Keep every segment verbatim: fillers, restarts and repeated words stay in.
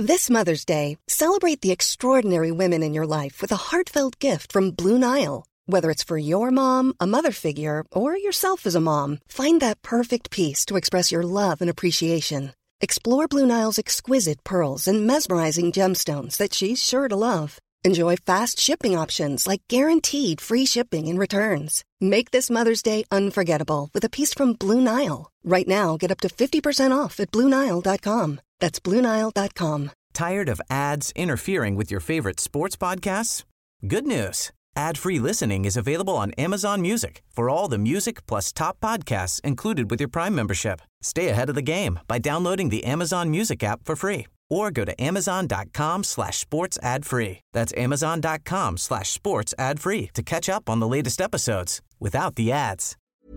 This Mother's Day, celebrate the extraordinary women in your life with a heartfelt gift from Blue Nile. Whether it's for your mom, a mother figure, or yourself as a mom, find that perfect piece to express your love and appreciation. Explore Blue Nile's exquisite pearls and mesmerizing gemstones that she's sure to love. Enjoy fast shipping options like guaranteed free shipping and returns. Make this Mother's Day unforgettable with a piece from Blue Nile. Right now, get up to fifty percent off at Blue Nile dot com. That's Blue Nile dot com. Tired of ads interfering with your favorite sports podcasts? Good news. Ad-free listening is available on Amazon Music for all the music plus top podcasts included with your Prime membership. Stay ahead of the game by downloading the Amazon Music app for free or go to amazon.com slash sports ad free. That's amazon.com slash sports ad free to catch up on the latest episodes without the ads.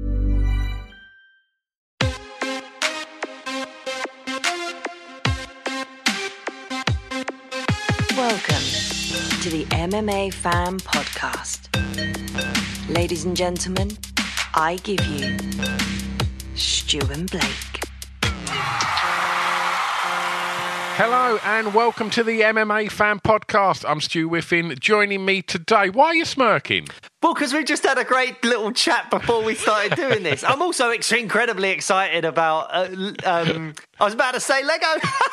Welcome to the M M A Fan Podcast. Ladies and gentlemen, I give you Stu and Blake. Hello and welcome to the M M A Fan Podcast. I'm Stu Whiffin. Joining me today, why are you smirking? Well, because we just had a great little chat before we started doing this. I'm also ex- incredibly excited about, uh, um, I was about to say Lego.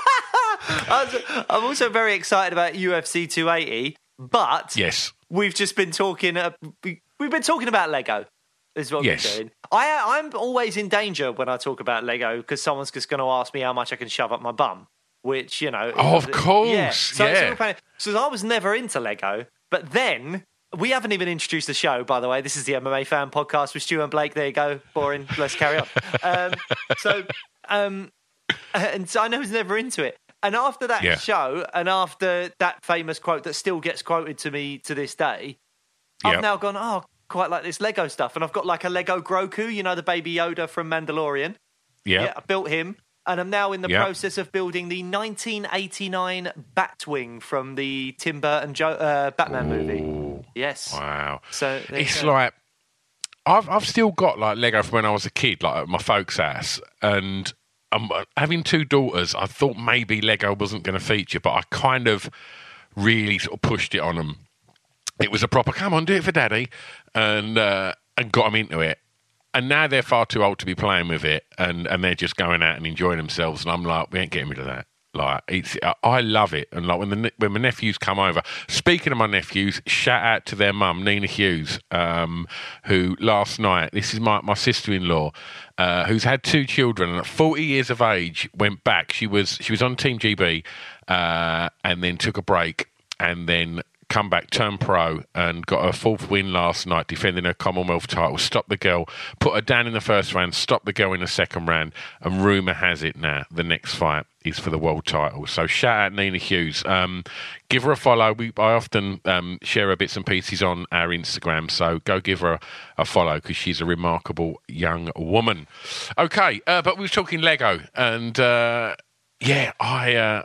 I was, I'm also very excited about U F C two eighty, but yes, we've just been talking, uh, we, we've been talking about Lego. Is what yes. we're doing. I, I'm always in danger when I talk about Lego because someone's just going to ask me how much I can shove up my bum. Which, you know... Oh, of course, yeah. So, yeah. So, so I was never into Lego, but then... We haven't even introduced the show, by the way. This is the M M A Fan Podcast with Stu and Blake. There you go. Boring. Let's carry on. Um, so, um, and so I know I was never into it. And after that yeah. show, and after that famous quote that still gets quoted to me to this day, yep. I've now gone, oh, quite like this Lego stuff. And I've got like a Lego Grogu, you know, the Baby Yoda from Mandalorian. Yep. Yeah. I built him. And I'm now in the yep. process of building the nineteen eighty-nine Batwing from the Tim Burton jo- uh, Batman Ooh. movie. Yes. Wow. So it's like I've I've still got like Lego from when I was a kid, like at my folks' house, and um, having two daughters, I thought maybe Lego wasn't going to feature, but I kind of really sort of pushed it on them. It was a proper come on, do it for Daddy, and uh, and got them into it. And now they're far too old to be playing with it, and, and they're just going out and enjoying themselves. And I'm like, we ain't getting rid of that. Like, it's, I love it. And like when the when my nephews come over, speaking of my nephews, shout out to their mum, Nina Hughes, um, who last night, this is my, my sister-in-law, uh, who's had two children, and at forty years of age, went back. She was she was on Team G B, uh, and then took a break, and then come back, turned pro, and got her fourth win last night, defending her Commonwealth title. Stopped the girl, put her down in the first round, stopped the girl in the second round, and rumour has it now the next fight is for the world title. So shout out Nina Hughes. Um, give her a follow. We, I often um, share her bits and pieces on our Instagram, so go give her a, a follow because she's a remarkable young woman. Okay, uh, but we were talking Lego, and uh, yeah, I, uh,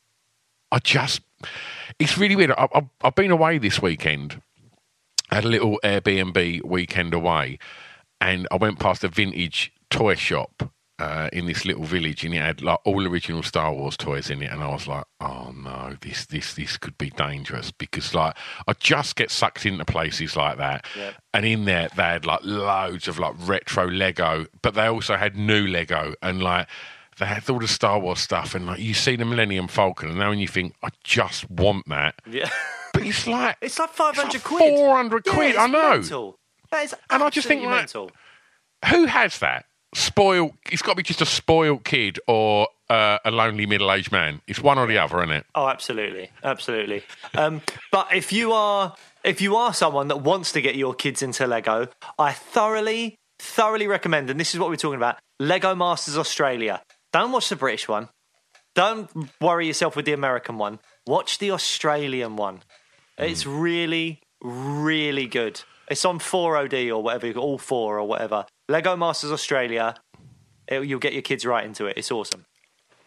I just... It's really weird. I, I, I've been away this weekend. I had a little Airbnb weekend away, and I went past a vintage toy shop uh, in this little village, and it had like all original Star Wars toys in it. And I was like, "Oh no, this this this could be dangerous," because like I just get sucked into places like that. Yep. And in there, they had like loads of like retro Lego, but they also had new Lego, and like. They had all the Star Wars stuff, and like you see the Millennium Falcon, and now when you think, I just want that. Yeah. But it's like... It's like five hundred like quid. four hundred yeah, quid, it's I know. Mental. That is and I just think, like, mental. Who has that? Spoiled... It's got to be just a spoiled kid or uh, a lonely middle-aged man. It's one or the other, isn't it? Oh, absolutely. Absolutely. um, but if you are if you are someone that wants to get your kids into Lego, I thoroughly, thoroughly recommend, and this is what we're talking about, Lego Masters Australia. Don't watch the British one. Don't worry yourself with the American one. Watch the Australian one. Mm. It's really, really good. It's on four O D or whatever, all four or whatever. Lego Masters Australia. It, you'll get your kids right into it. It's awesome.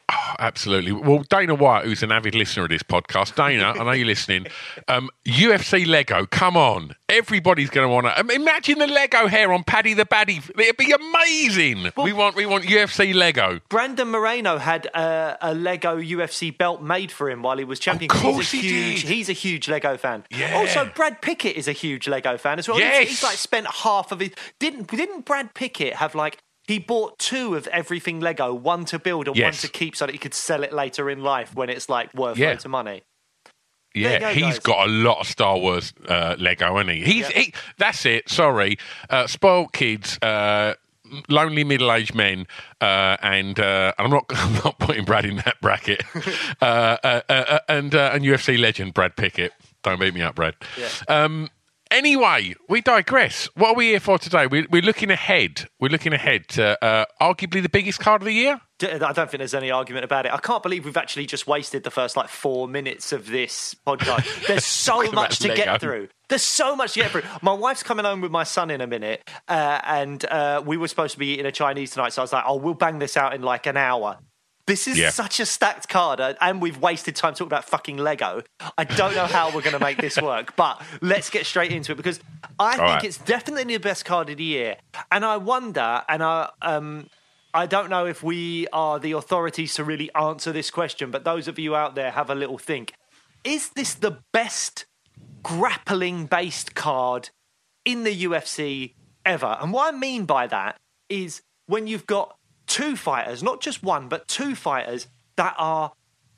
Oh, absolutely. Well, Dana White, who's an avid listener of this podcast, Dana, I know you're listening. Um, U F C Lego, come on. Everybody's going to want to. Imagine the Lego hair on Paddy the Baddy. It'd be amazing. Well, we want we want U F C Lego. Brandon Moreno had a, a Lego U F C belt made for him while he was champion. Of course he's a he huge, did. He's a huge Lego fan. Yeah. Also, Brad Pickett is a huge Lego fan as well. Yes. He's, he's like spent half of his. Didn't didn't Brad Pickett have like? He bought two of everything Lego, one to build and yes. one to keep so that he could sell it later in life when it's like worth yeah. loads of money. Yeah, go, he's guys. got a lot of Star Wars uh, Lego, hasn't he? He's, Yep. he, that's it, sorry. Uh, spoiled kids, uh, lonely middle-aged men, uh, and uh, I'm not I'm not putting Brad in that bracket, uh, uh, uh, and, uh, and U F C legend Brad Pickett. Don't beat me up, Brad. Yeah. Um, Anyway, we digress. What are we here for today? We're, we're looking ahead. We're looking ahead to uh, arguably the biggest card of the year. I don't think there's any argument about it. I can't believe we've actually just wasted the first like four minutes of this podcast. There's so Talking much to about get Lego. through. There's so much to get through. My wife's coming home with my son in a minute, uh, and uh, we were supposed to be eating a Chinese tonight, so I was like, oh, we'll bang this out in like an hour. This is Yeah. such a stacked card, uh, and we've wasted time talking about fucking Lego. I don't know how we're going to make this work, but let's get straight into it because I think right. it's definitely the best card of the year. And I wonder, and I, um, I don't know if we are the authorities to really answer this question, but those of you out there have a little think. Is this the best grappling-based card in the U F C ever? And what I mean by that is when you've got two fighters, not just one, but two fighters that are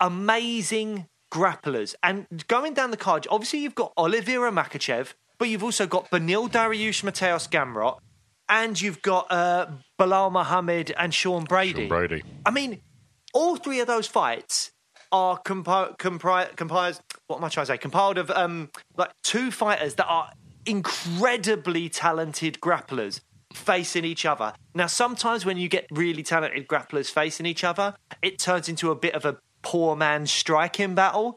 amazing grapplers. And going down the card, obviously you've got Oliveira Makhachev, but you've also got Beneil Dariush, Mateus Gamrot, and you've got uh, Bilal Muhammad and Sean Brady. Sean Brady. I mean, all three of those fights are compi- compri- comprised, what am I trying to say, compiled of um, like two fighters that are incredibly talented grapplers facing each other. Now, sometimes when you get really talented grapplers facing each other, it turns into a bit of a poor man's striking battle.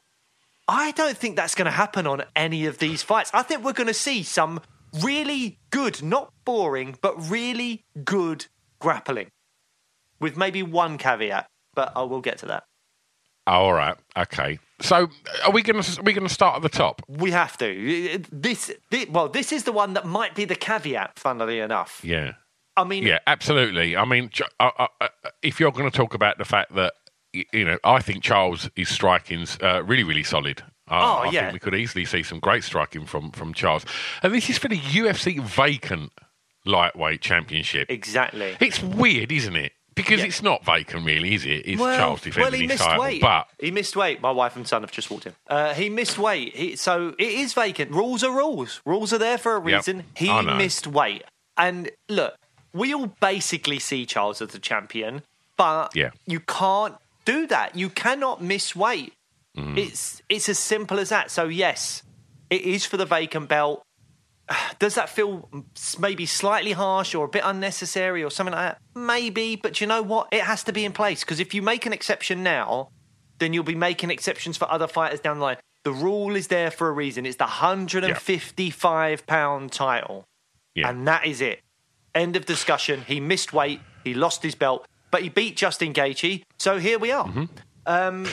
I don't think that's going to happen on any of these fights. I think we're going to see some really good, not boring, but really good grappling. With maybe one caveat, but I will get to that. Oh, all right. Okay. So, are we going to are we going to start at the top? We have to. This, this, well, this is the one that might be the caveat, funnily enough. Yeah. I mean, Yeah, absolutely. I mean, j- uh, uh, uh, if you're going to talk about the fact that, y- you know, I think Charles' is striking's uh, really, really solid. Uh, Oh, I yeah. think we could easily see some great striking from, from Charles. And this is for the U F C vacant lightweight championship. exactly. It's weird, isn't it? Because Yeah. it's not vacant, really, is it? It's Well, Charles defending well, he his missed title. weight. But He missed weight. My wife and son have just walked in. Uh, he missed weight. He, so it is vacant. Rules are rules. Rules are there for a Yep. reason. He I know. missed weight. And look, we all basically see Charles as the champion, but Yeah. you can't do that. You cannot miss weight. Mm. It's it's as simple as that. So yes, it is for the vacant belt. Does that feel maybe slightly harsh or a bit unnecessary or something like that? Maybe, but you know what? It has to be in place because if you make an exception now, then you'll be making exceptions for other fighters down the line. The rule is there for a reason. It's the one hundred fifty-five pound title. yeah. And that is it. End of discussion. He missed weight. He lost his belt, but he beat Justin Gaethje. So here we are. Mm-hmm. Um,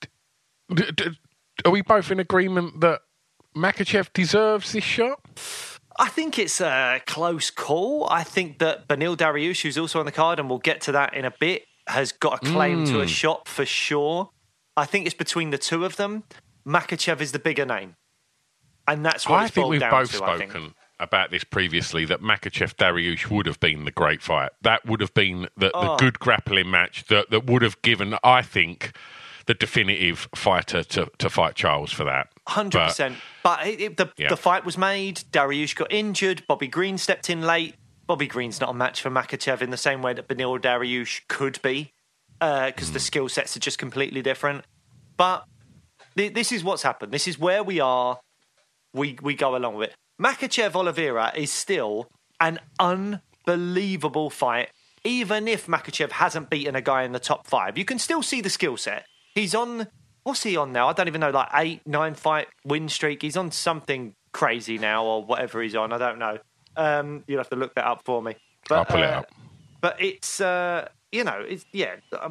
D- d- are we both in agreement that Makhachev deserves this shot? I think it's a close call. I think that Beneil Dariush, who's also on the card, and we'll get to that in a bit, has got a claim to a shot for sure. I think it's between the two of them. Makhachev is the bigger name. And that's what I it's think boiled we've down both to, I think. spoken about this previously, that Makhachev Dariush would have been the great fight. That would have been the, the Oh. good grappling match that, that would have given, I think, the definitive fighter to, to fight Charles for that. one hundred percent. But, but it, it, the, Yeah. the fight was made. Dariush got injured. Bobby Green stepped in late. Bobby Green's not a match for Makhachev in the same way that Beneil Dariush could be, because Hmm. the skill sets are just completely different. But th- this is what's happened. This is where we are. We we go along with it. Makhachev Oliveira is still an unbelievable fight, even if Makhachev hasn't beaten a guy in the top five. You can still see the skill set. He's on, what's he on now? I don't even know, like eight, nine fight win streak. He's on something crazy now or whatever he's on. I don't know. Um, you'll have to look that up for me. But, I'll pull it uh, up. But it's, uh, you know, it's, yeah, I mean,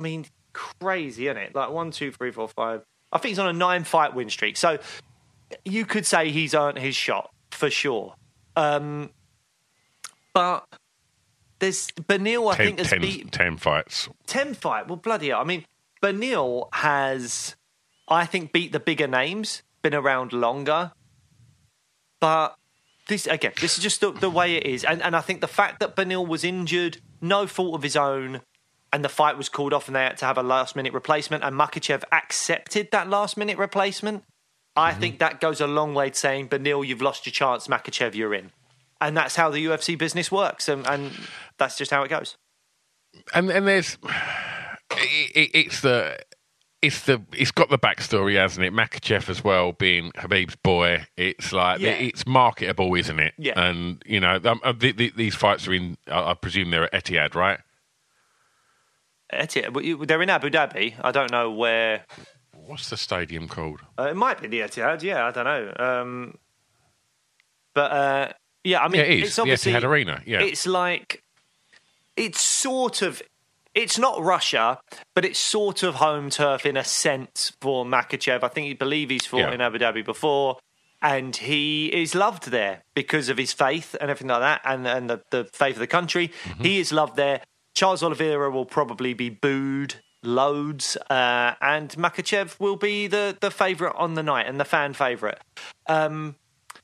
crazy, isn't it? Like one, two, three, four, five. I think he's on a nine-fight win streak. So you could say he's earned his shot for sure. Um, but there's Beneil, I ten, think, has ten, beat ten fights. Ten fight. Well, bloody hell. I mean, Beneil has, I think, beat the bigger names, been around longer. But this, again, this is just the, the way it is. And, and I think the fact that Beneil was injured, no fault of his own, and the fight was called off and they had to have a last-minute replacement, and Makhachev accepted that last-minute replacement, I mm-hmm. think that goes a long way to saying, Beneil, you've lost your chance, Makhachev, you're in. And that's how the U F C business works, and, and that's just how it goes. And and there's, it, it's the, it's the, it's got the backstory, hasn't it? Makhachev as well, being Khabib's boy. It's like yeah. it's marketable, isn't it? Yeah. And you know, um, the, the, these fights are in. I presume they're at Etihad, right? Etihad. They're in Abu Dhabi. I don't know where. What's the stadium called? Uh, it might be the Etihad. Yeah, I don't know. Um, but. Uh, Yeah, I mean, yeah, it is. It's obviously the Etihad Arena. Yeah, it's like it's sort of it's not Russia, but it's sort of home turf in a sense for Makhachev. I think he believe he's fought yeah. in Abu Dhabi before, and he is loved there because of his faith and everything like that, and and the, the faith of the country. Mm-hmm. He is loved there. Charles Oliveira will probably be booed loads, uh, and Makhachev will be the the favourite on the night and the fan favourite. Um,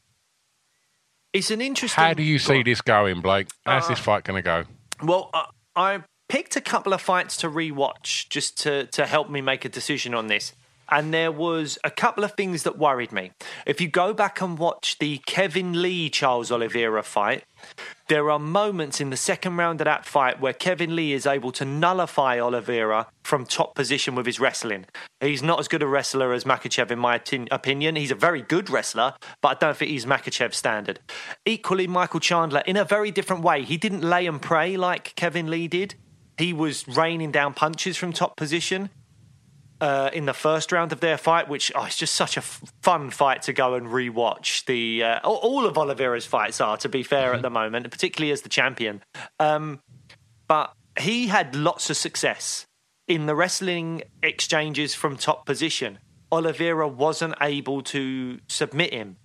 It's an interesting... How do you see this going, Blake? How's uh, this fight going to go? Well, uh, I picked a couple of fights to rewatch just to, to help me make a decision on this. And there was a couple of things that worried me. If you go back and watch the Kevin Lee-Charles Oliveira fight, there are moments in the second round of that fight where Kevin Lee is able to nullify Oliveira from top position with his wrestling. He's not as good a wrestler as Makhachev, in my t- opinion. He's a very good wrestler, but I don't think he's Makhachev's standard. Equally, Michael Chandler, in a very different way. He didn't lay and pray like Kevin Lee did. He was raining down punches from top position. Uh, in the first round of their fight, which oh, it's just such a f- fun fight to go and rewatch. The uh, all of Oliveira's fights are, to be fair, mm-hmm. at the moment, particularly as the champion. Um, but he had lots of success in the wrestling exchanges from top position. Oliveira wasn't able to submit him.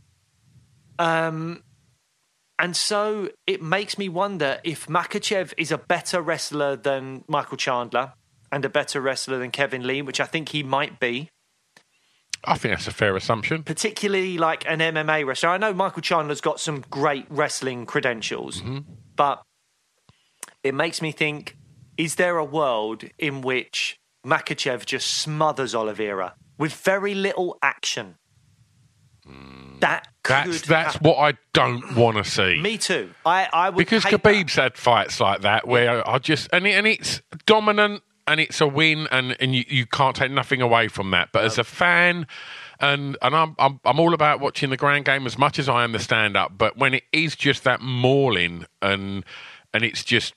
Um, and so it makes me wonder if Makhachev is a better wrestler than Michael Chandler and a better wrestler than Kevin Lee, which I think he might be. I think that's a fair assumption. Particularly like an M M A wrestler. I know Michael Chandler's got some great wrestling credentials, mm-hmm. but it makes me think, is there a world in which Makhachev just smothers Oliveira with very little action? Mm. That could That's, that's what I don't want to see. Me too. I, I would Because hate Khabib's that. had fights like that where I just... And, it, and it's dominant... And it's a win, and, and you, you can't take nothing away from that. But as a fan, and and I'm, I'm I'm all about watching the ground game as much as I am the stand up. But when it is just that mauling, and and it's just,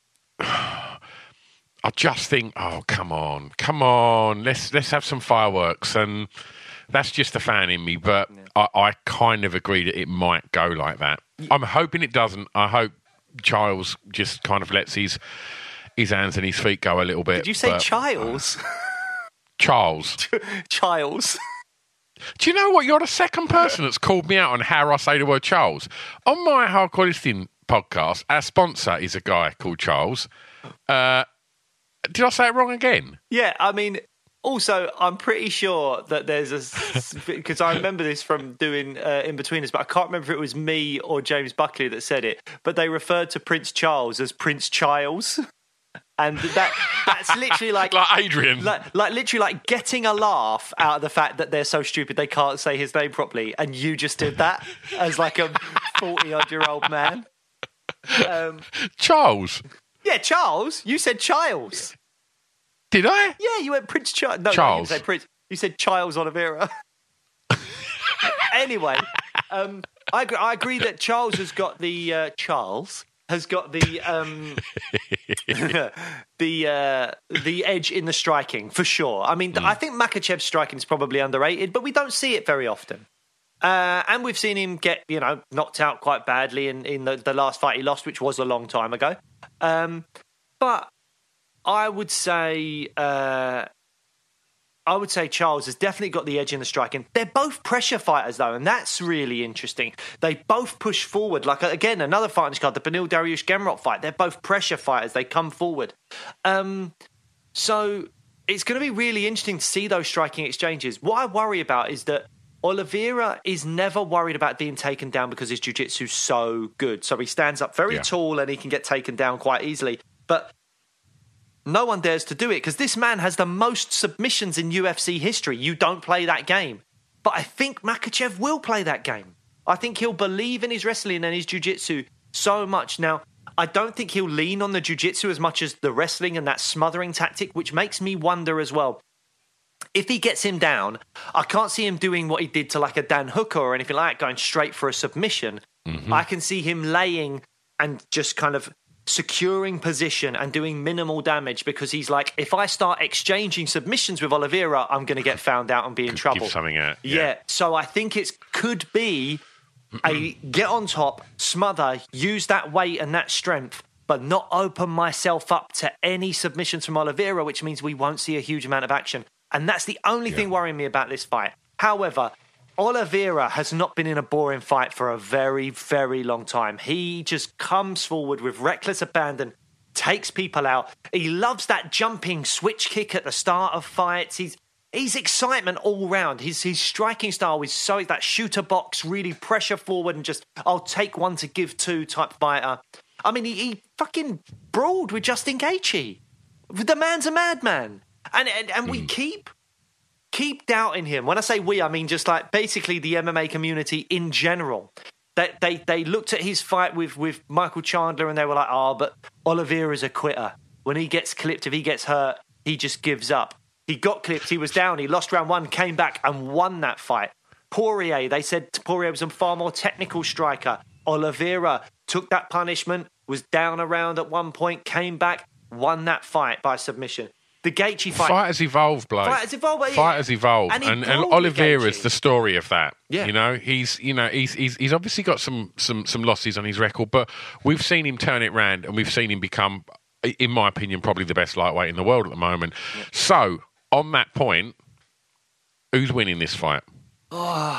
I just think, oh come on, come on, let's let's have some fireworks, and that's just the fan in me. But yeah. I, I kind of agree that it might go like that. Yeah. I'm hoping it doesn't. I hope Charles just kind of lets his. his hands and his feet go a little bit. Did you say but, Childs? Uh, Charles. Childs. Do you know what? You're the second person that's called me out on how I say the word Charles. On my Hardcore Listening podcast, our sponsor is a guy called Charles. Uh, did I say it wrong again? Yeah, I mean, also, I'm pretty sure that there's a... Because I remember this from doing uh, In-Betweeners, but I can't remember if it was me or James Buckley that said it, but they referred to Prince Charles as Prince Childs. And that that's literally like... like Adrian. Like, like literally like getting a laugh out of the fact that they're so stupid they can't say his name properly. And you just did that as like a forty-odd-year-old man. Um, Charles? Yeah, Charles. You said Childs. Did I? Yeah, you went Prince Charles. No, Charles. No, you didn't say Prince. You said Childs Oliveira. Anyway, um, I, agree, I agree that Charles has got the... Uh, Charles... has got the um, the uh, the edge in the striking, for sure. I mean, mm. I think Makhachev's striking is probably underrated, but we don't see it very often. Uh, and we've seen him get, you know, knocked out quite badly in, in the, the last fight he lost, which was a long time ago. Um, but I would say, uh, I would say Charles has definitely got the edge in the striking. They're both pressure fighters, though, and that's really interesting. They both push forward. Like, again, another fight on this card, the Beneil Dariush Gamrot fight. They're both pressure fighters. They come forward. Um, so it's going to be really interesting to see those striking exchanges. What I worry about is that Oliveira is never worried about being taken down because his jiu-jitsu's so good. So he stands up very yeah. tall and he can get taken down quite easily. But no one dares to do it because this man has the most submissions in U F C history. You don't play that game. But I think Makhachev will play that game. I think he'll believe in his wrestling and his jiu-jitsu so much. Now, I don't think he'll lean on the jiu-jitsu as much as the wrestling and that smothering tactic, which makes me wonder as well. If he gets him down, I can't see him doing what he did to like a Dan Hooker or anything like that, going straight for a submission. Mm-hmm. I can see him laying and just kind of securing position and doing minimal damage because he's like, if I start exchanging submissions with Oliveira, I'm going to get found out and be in Could trouble. Give something out. Yeah. yeah. So I think it could be a get on top, smother, use that weight and that strength, but not open myself up to any submissions from Oliveira, which means we won't see a huge amount of action. And that's the only yeah. thing worrying me about this fight. However, Oliveira has not been in a boring fight for a very, very long time. He just comes forward with reckless abandon, takes people out. He loves that jumping switch kick at the start of fights. He's he's excitement all round. His his striking style is so that shooter box, really pressure forward and just I'll take one to give two type fighter. I mean, he, he fucking brawled with Justin Gaethje. The man's a madman, and and, and mm. we keep. Keep doubting him. When I say we, I mean just like basically the M M A community in general. They they, they looked at his fight with, with Michael Chandler and they were like, oh, but Oliveira's a quitter. When he gets clipped, if he gets hurt, he just gives up. He got clipped, he was down, he lost round one, came back and won that fight. Poirier, they said Poirier was a far more technical striker. Oliveira took that punishment, was down around at one point, came back, won that fight by submission. The Gaethje fight. Fight has evolved, bloke. Fight has evolved. Fight has evolved. And, and, and Oliveira's the story of that. Yeah. You know, he's you know, he's he's he's obviously got some some some losses on his record, but we've seen him turn it round and we've seen him become, in my opinion, probably the best lightweight in the world at the moment. Yeah. So, on that point, who's winning this fight? Oh,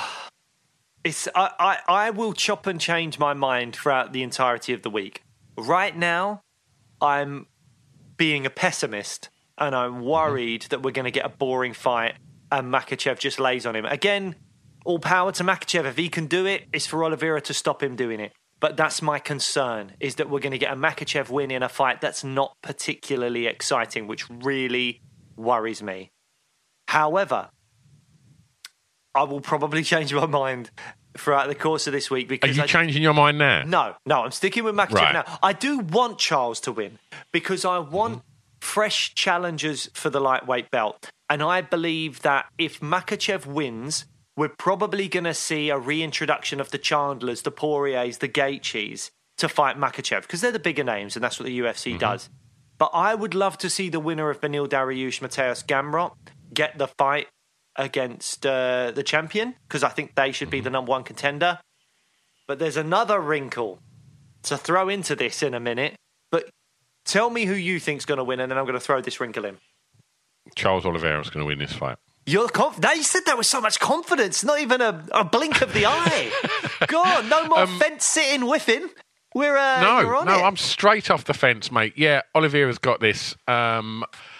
it's I, I, I will chop and change my mind throughout the entirety of the week. Right now, I'm being a pessimist. And I'm worried that we're going to get a boring fight and Makhachev just lays on him. Again, all power to Makhachev. If he can do it, it's for Oliveira to stop him doing it. But that's my concern, is that we're going to get a Makhachev win in a fight that's not particularly exciting, which really worries me. However, I will probably change my mind throughout the course of this week. Because Are you I, changing your mind now? No, no, I'm sticking with Makhachev right. now. I do want Charles to win because I want... Mm-hmm. fresh challengers for the lightweight belt. And I believe that if Makhachev wins, we're probably going to see a reintroduction of the Chandlers, the Poiriers, the Gaethjes to fight Makhachev because they're the bigger names and that's what the U F C mm-hmm. does. But I would love to see the winner of Beneil Dariush, Mateusz Gamrot, get the fight against uh, the champion because I think they should mm-hmm. be the number one contender. But there's another wrinkle to throw into this in a minute. But tell me who you think's going to win, and then I'm going to throw this wrinkle in. Charles Oliveira's going to win this fight. You're conf- now you said that with so much confidence, not even a, a blink of the eye. God, no more um, fence sitting whiffing. We're uh, no, you're on no, it. I'm straight off the fence, mate. Yeah, Oliveira's got this. Um,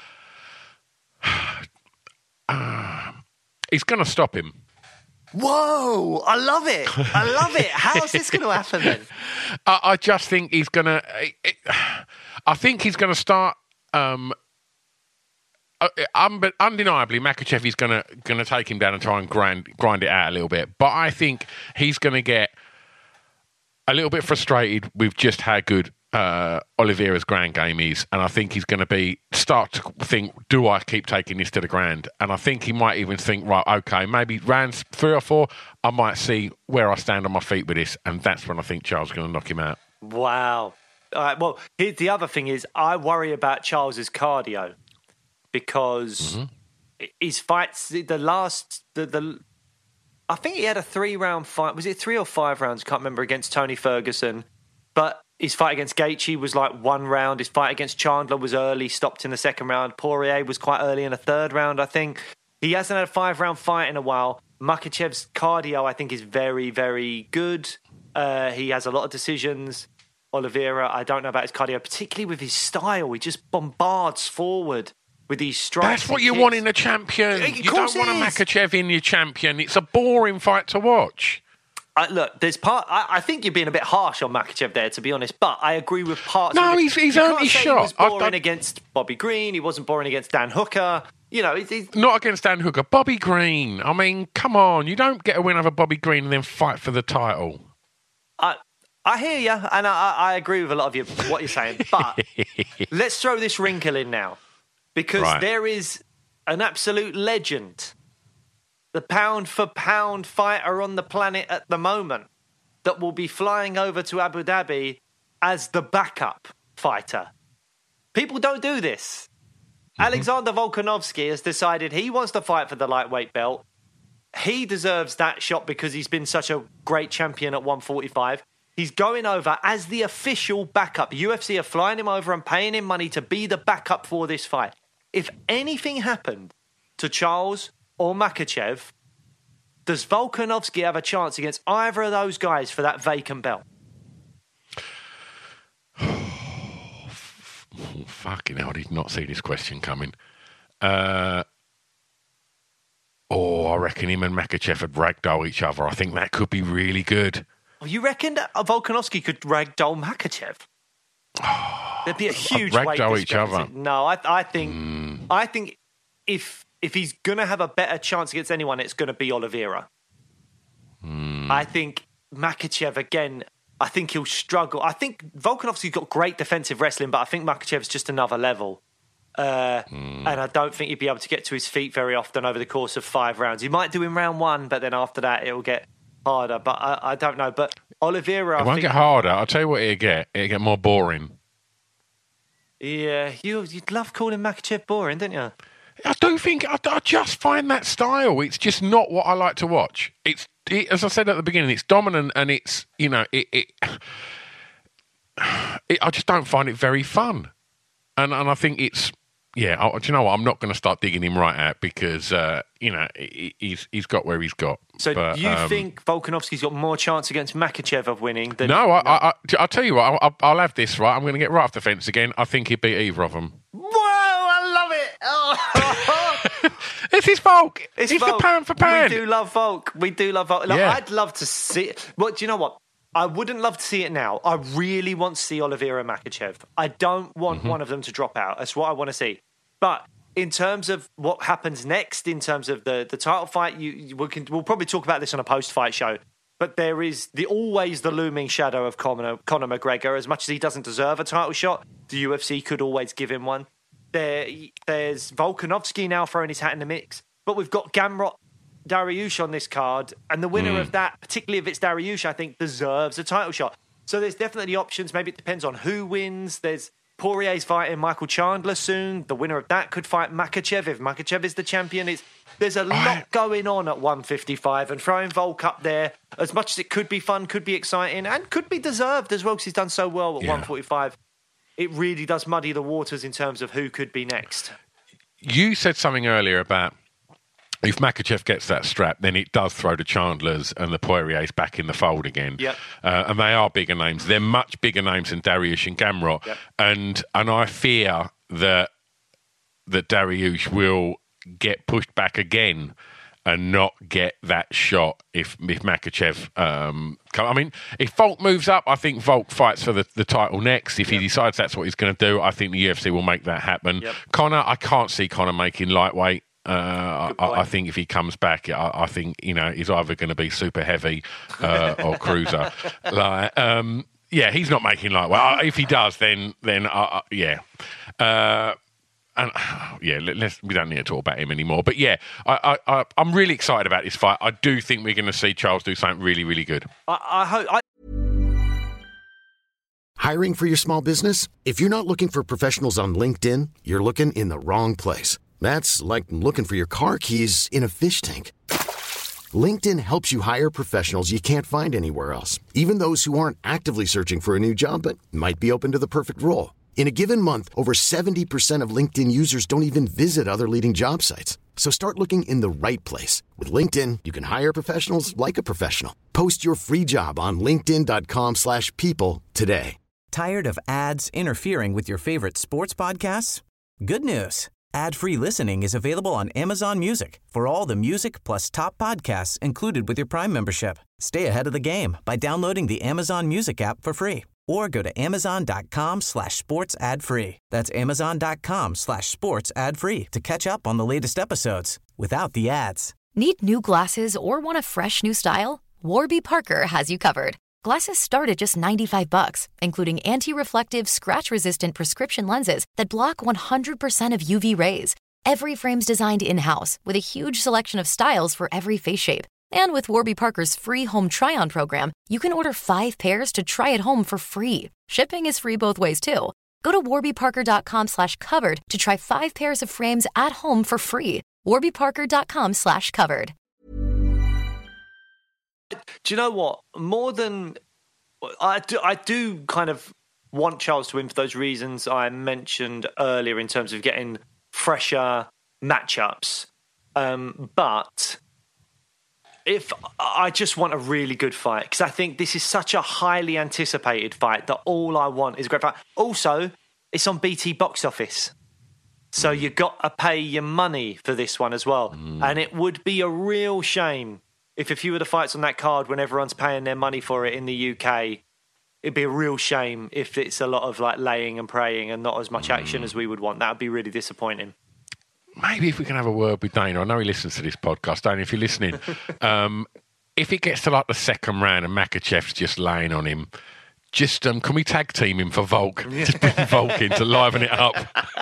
uh, he's going to stop him. Whoa, I love it. I love it. How's this going to happen then? I, I just think he's going to... I think he's going to start... Um, um, but undeniably, Makhachev is going to going to take him down and try and grind, grind it out a little bit. But I think he's going to get a little bit frustrated with just how good uh, Oliveira's ground game is. And I think he's going to be start to think, do I keep taking this to the ground? And I think he might even think, right, okay, maybe rounds three or four, I might see where I stand on my feet with this. And that's when I think Charles is going to knock him out. Wow. All right, well, here's the other thing is I worry about Charles's cardio because mm-hmm. his fights, the last, the, the I think he had a three-round fight. Was it three or five rounds? Can't remember, against Tony Ferguson. But his fight against Gaethje was like one round. His fight against Chandler was early, stopped in the second round. Poirier was quite early in the third round, I think. He hasn't had a five-round fight in a while. Makhachev's cardio, I think, is very, very good. Uh, he has a lot of decisions. Oliveira, I don't know about his cardio, particularly with his style. He just bombards forward with these strikes. That's what and you kicks. want in a champion. Of You don't want a it is. Makhachev in your champion. It's a boring fight to watch. I, look, there's part. I, I think you're being a bit harsh on Makhachev there, to be honest. But I agree with parts. No, of it. he's- he's You earned can't his say shot. He was I- boring I- against Bobby Green. He wasn't boring against Dan Hooker. You know, he's, he's, Not against Dan Hooker. Bobby Green. I mean, come on. You don't get a win over Bobby Green and then fight for the title. I I hear you, and I, I agree with a lot of you what you're saying. But let's throw this wrinkle in now, because Right. there is an absolute legend, the pound for pound fighter on the planet at the moment, that will be flying over to Abu Dhabi as the backup fighter. People don't do this. Mm-hmm. Alexander Volkanovski has decided he wants to fight for the lightweight belt. He deserves that shot because he's been such a great champion at one forty-five. He's going over as the official backup. U F C are flying him over and paying him money to be the backup for this fight. If anything happened to Charles or Makhachev, does Volkanovski have a chance against either of those guys for that vacant belt? Oh, fucking hell, I did not see this question coming. Uh, oh, I reckon him and Makhachev would ragdoll each other. I think that could be really good. Oh, you reckon that Volkanovski could ragdoll Makhachev? There'd be a huge weight ragdoll each discrepancy. other. No, I, I think Mm. I think if if he's going to have a better chance against anyone, it's going to be Oliveira. Mm. I think Makhachev, again, I think he'll struggle. I think Volkanovski's got great defensive wrestling, but I think Makhachev's just another level. Uh, Mm. And I don't think he'd be able to get to his feet very often over the course of five rounds. He might do in round one, but then after that, it'll get harder. But I, I don't know. But Oliveira, It I won't think, get harder. I'll tell you what it'll get. It'll get more boring. yeah, you, you'd love calling Makhachev boring, don't you? I do think I, I just find that style. It's just not what I like to watch. It's it, as I said at the beginning. It's dominant and it's you know it. it, it I just don't find it very fun, and and I think it's yeah. I, do you know what? I'm not going to start digging him right out because uh, you know he, he's he's got where he's got. So But, you um, think Volkanovski's got more chance against Makhachev of winning than... No, I, I, I, I'll tell you what. I'll, I'll have this right. I'm going to get right off the fence again. I think he'd beat either of them. Whoa, I love it! Oh. It's his Volk. It's He's Volk. the pound for pound. We do love Volk. We do love Volk. Like, Yeah. I'd love to see it. Well, do you know what? I wouldn't love to see it now. I really want to see Oliveira and Makhachev. I don't want Mm-hmm. one of them to drop out. That's what I want to see. But in terms of what happens next, in terms of the, the title fight, you, you we can, we'll probably talk about this on a post-fight show. But there is the always the looming shadow of Conor, Conor McGregor. As much as he doesn't deserve a title shot, the U F C could always give him one. There, there's Volkanovski now throwing his hat in the mix. But we've got Gamrot Dariush on this card, and the winner Mm. of that, particularly if it's Dariush, I think deserves a title shot. So there's definitely options. Maybe it depends on who wins. There's Poirier's fighting Michael Chandler soon. The winner of that could fight Makhachev if Makhachev is the champion. It's, there's a lot I- going on at one fifty-five, and throwing Volk up there, as much as it could be fun, could be exciting, and could be deserved as well because he's done so well at Yeah. one forty-five. It really does muddy the waters in terms of who could be next. You said something earlier about if Makhachev gets that strap, then it does throw the Chandlers and the Poiriers back in the fold again. Yep. Uh, and they are bigger names. They're much bigger names than Dariush and Gamrot. Yep. And and I fear that that Dariush will get pushed back again and not get that shot if if Makhachev. Um, come, I mean, if Volk moves up, I think Volk fights for the, the title next. If he decides that's what he's going to do, I think the U F C will make that happen. Yep. Conor, I can't see Conor making lightweight. Uh, Good I, point. I think if he comes back, I, I think you know he's either going to be super heavy uh, or cruiser. Like, um, yeah, he's not making lightweight. Uh, If he does, then then uh, uh, yeah. Uh, and yeah, let, let's, we don't need to talk about him anymore. But yeah, I, I, I, I'm really excited about this fight. I do think we're going to see Charles do something really, really good. I, I hope. I, Hiring for your small business? If you're not looking for professionals on LinkedIn, you're looking in the wrong place. That's like looking for your car keys in a fish tank. LinkedIn helps you hire professionals you can't find anywhere else, even those who aren't actively searching for a new job but might be open to the perfect role. In a given month, over seventy percent of LinkedIn users don't even visit other leading job sites. So start looking in the right place. With LinkedIn, you can hire professionals like a professional. Post your free job on linkedin.com slash people today. Tired of ads interfering with your favorite sports podcasts? Good news. Ad-free listening is available on Amazon Music for all the music plus top podcasts included with your Prime membership. Stay ahead of the game by downloading the Amazon Music app for free or go to amazon.com slash sports ad free. That's amazon.com slash sports ad free to catch up on the latest episodes without the ads. Need new glasses or want a fresh new style? Warby Parker has you covered. Glasses start at just ninety-five bucks, including anti-reflective, scratch-resistant prescription lenses that block one hundred percent of U V rays. Every frame's designed in-house with a huge selection of styles for every face shape. And with Warby Parker's free home try-on program, you can order five pairs to try at home for free. Shipping is free both ways, too. Go to warbyparker.com slash covered to try five pairs of frames at home for free. warbyparker.com slash covered. Do you know what? More than I do, I do kind of want Charles to win for those reasons I mentioned earlier in terms of getting fresher matchups. Um, but if I just want a really good fight, because I think this is such a highly anticipated fight that all I want is a great fight. Also, it's on B T Box Office. So you got to pay your money for this one as well. Mm. And it would be a real shame if a few of the fights on that card, when everyone's paying their money for it in the U K, it'd be a real shame if it's a lot of like laying and praying and not as much action as we would want. That would be really disappointing. Maybe if we can have a word with Dana. I know he listens to this podcast. Dana, if you're listening, um, if it gets to like the second round and Makachev's just laying on him, just um, can we tag team him for Volk? Just bring Volk in to liven it up.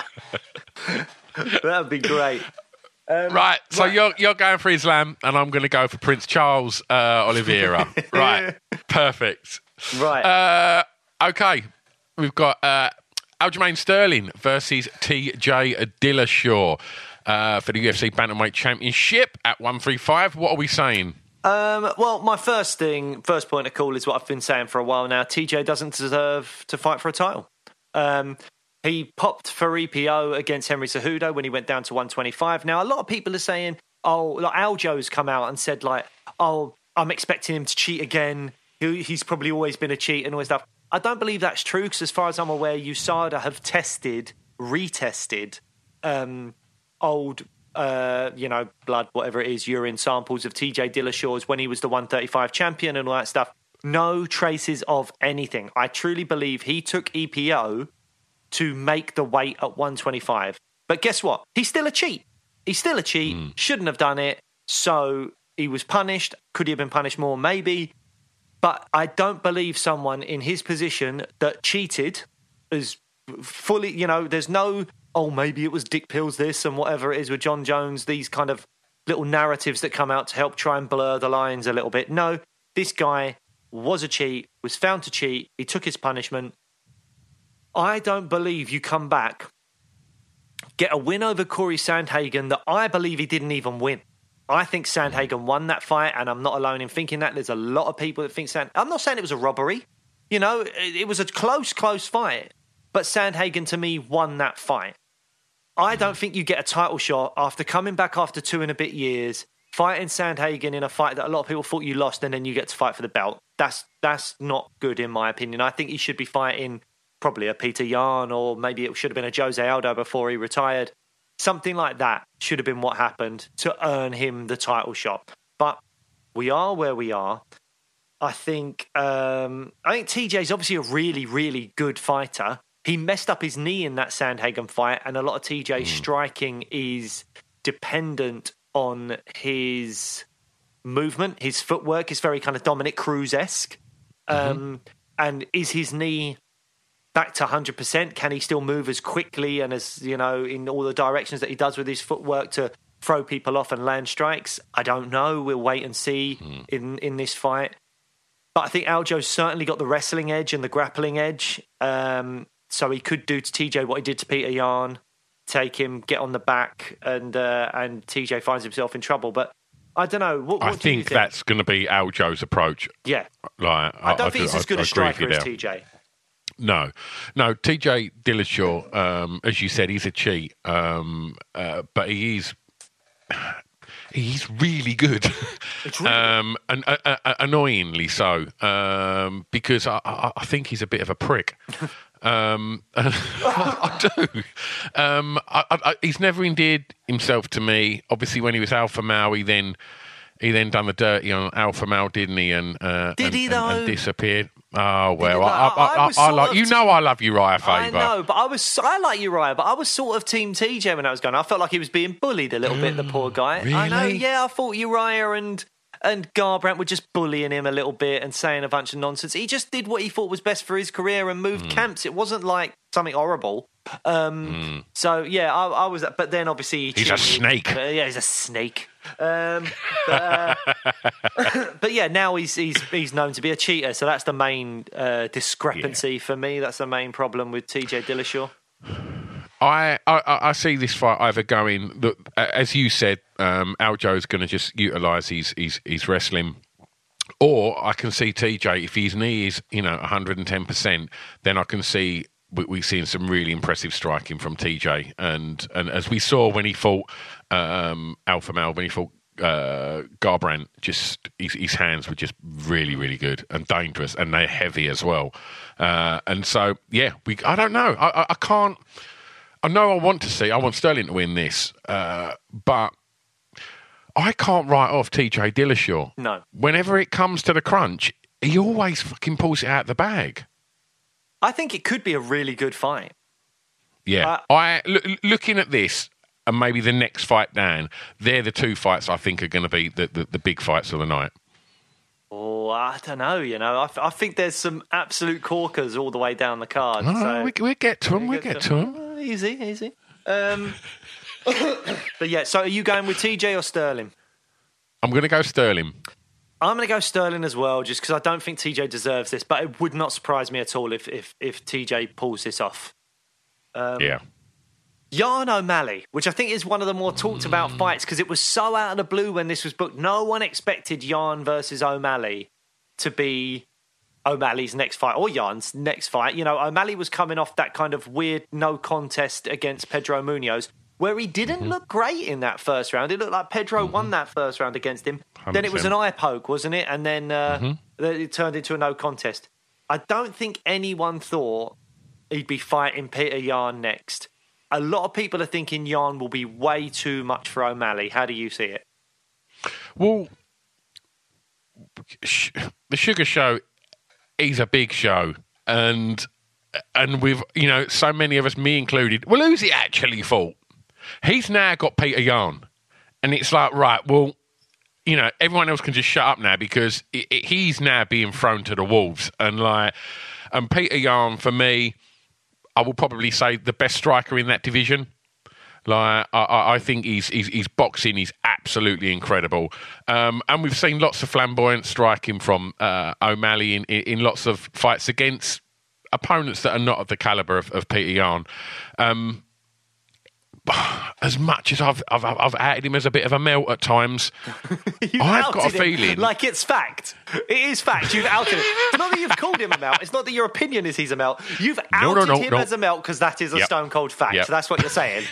That would be great. Um, right, so right. you're you're going for Islam, and I'm going to go for Prince Charles uh, Oliveira. Right, perfect. Right. Uh, okay, we've got uh, Aljamain Sterling versus T J Dillashaw uh, for the U F C Bantamweight Championship at one thirty-five. What are we saying? Um, well, my first thing, first point of call is what I've been saying for a while now. T J doesn't deserve to fight for a title. Um, He popped for E P O against Henry Cejudo when he went down to one twenty-five. Now, a lot of people are saying, oh, like Aljo's come out and said, like, oh, I'm expecting him to cheat again. He, he's probably always been a cheat and all this stuff. I don't believe that's true because as far as I'm aware, U S A D A have tested, retested um, old, uh, you know, blood, whatever it is, urine samples of T J Dillashaw's when he was the one thirty-five champion and all that stuff. No traces of anything. I truly believe he took E P O to make the weight at one twenty-five. But guess what? He's still a cheat. He's still a cheat. Mm. Shouldn't have done it. So he was punished. Could he have been punished more? Maybe. But I don't believe someone in his position that cheated is fully, you know, there's no, oh, maybe it was Dick Pills this and whatever it is with John Jones, these kind of little narratives that come out to help try and blur the lines a little bit. No, this guy was a cheat, was found to cheat. He took his punishment. I don't believe you come back, get a win over Corey Sandhagen that I believe he didn't even win. I think Sandhagen won that fight, and I'm not alone in thinking that. There's a lot of people that think Sand... I'm not saying it was a robbery. You know, it, it was a close, close fight. But Sandhagen, to me, won that fight. I don't think you get a title shot after coming back after two and a bit years, fighting Sandhagen in a fight that a lot of people thought you lost, and then you get to fight for the belt. That's that's not good, in my opinion. I think he should be fighting probably a Peter Yan, or maybe it should have been a Jose Aldo before he retired. Something like that should have been what happened to earn him the title shot. But we are where we are. I think um, I think T J's obviously a really, really good fighter. He messed up his knee in that Sandhagen fight, and a lot of T J's mm. striking is dependent on his movement, his footwork. Is very kind of Dominic Cruz-esque. Mm-hmm. Um, and is his knee back to one hundred percent? Can he still move as quickly and as, you know, in all the directions that he does with his footwork to throw people off and land strikes? I don't know. We'll wait and see mm. in, in this fight. But I think Aljo's certainly got the wrestling edge and the grappling edge. Um, so he could do to T J what he did to Peter Yan, take him, get on the back, and uh, and T J finds himself in trouble. But I don't know. What, what I do you think think that's going to be Aljo's approach. Yeah. Like, I don't I, think I, he's as good I, a I agree with striker you as there. T J. No, no. T J Dillashaw, um, as you said, he's a cheat, um, uh, but he is he's really good, Really um, and uh, uh, annoyingly so, um, because I, I, I think he's a bit of a prick. Um, I do. Um, I, I, he's never endeared himself to me. Obviously, when he was Alpha Male, he then he then done the dirty on Alpha Male, didn't he? And uh, Did and, he, and, and though? disappeared. Oh well, Did he, I, though? I, I I, was I sort like of you t- know I love Uriah Faber. I know, but I was I like Uriah, but I was sort of Team T J when I was going. I felt like he was being bullied a little bit, the poor guy. I know, Really? yeah, I thought Uriah and and Garbrandt were just bullying him a little bit and saying a bunch of nonsense. He just did what he thought was best for his career and moved camps. It wasn't like something horrible. Um, So yeah, I, I was. But then obviously he He's a cheated. snake. Uh, yeah, he's a snake. Um, but, uh, but yeah, now he's he's he's known to be a cheater. So that's the main uh, discrepancy for me. That's the main problem with T J Dillashaw. I, I, I see this fight either going, look, as you said, um, Aljo's going to just utilise his, his, his wrestling, or I can see T J, if his knee is, you know, one hundred ten percent, then I can see we, we're seeing some really impressive striking from T J. And, and as we saw when he fought um, Alpha Male, when he fought uh, Garbrandt, just his, his hands were just really, really good and dangerous, and they're heavy as well. Uh, and so, yeah, we. I don't know. I, I, I can't... I know I want to see, I want Sterling to win this, uh, but I can't write off T J Dillashaw. No. Whenever it comes to the crunch, he always fucking pulls it out of the bag. I think it could be a really good fight. Yeah. Uh, I look, looking at this and maybe the next fight down, they're the two fights I think are going to be the, the, the big fights of the night. Oh, I don't know. You know, I, I think there's some absolute corkers all the way down the card. No, so. we, we'll get to them, we'll get to them. Easy, easy. Um, but yeah, so are you going with T J or Sterling? I'm going to go Sterling. I'm going to go Sterling as well, just because I don't think T J deserves this. But it would not surprise me at all if if, if T J pulls this off. Um, Yeah. Jan O'Malley, which I think is one of the more talked about fights, because it was so out of the blue when this was booked. No one expected Jan versus O'Malley to be O'Malley's next fight, or Jan's next fight. You know, O'Malley was coming off that kind of weird no contest against Pedro Munoz, where he didn't mm-hmm. look great in that first round. It looked like Pedro mm-hmm. won that first round against him. one hundred percent. Then it was an eye poke, wasn't it? And then uh, mm-hmm. it turned into a no contest. I don't think anyone thought he'd be fighting Peter Yan next. A lot of people are thinking Yan will be way too much for O'Malley. How do you see it? Well, the Sugar Show is a big show, and and with, you know, so many of us, me included, well, who's he actually fought? He's now got Peter Yan, and it's like, right, well, you know, everyone else can just shut up now, because it, it, he's now being thrown to the wolves, and like, and Peter Yan, for me, I will probably say the best striker in that division. Like, I, I think he's, he's, his boxing is absolutely incredible. Um, and we've seen lots of flamboyant striking from uh, O'Malley in, in lots of fights against opponents that are not of the calibre of, of Peter Yan. Um, as much as I've, I've I've outed him as a bit of a melt at times, I've got a feeling like it's fact. It is fact. You've outed him. It's not that you've called him a melt. It's not that your opinion is he's a melt. You've outed no, no, no, him no. as a melt because that is a yep. stone cold fact. Yep. So that's what you're saying.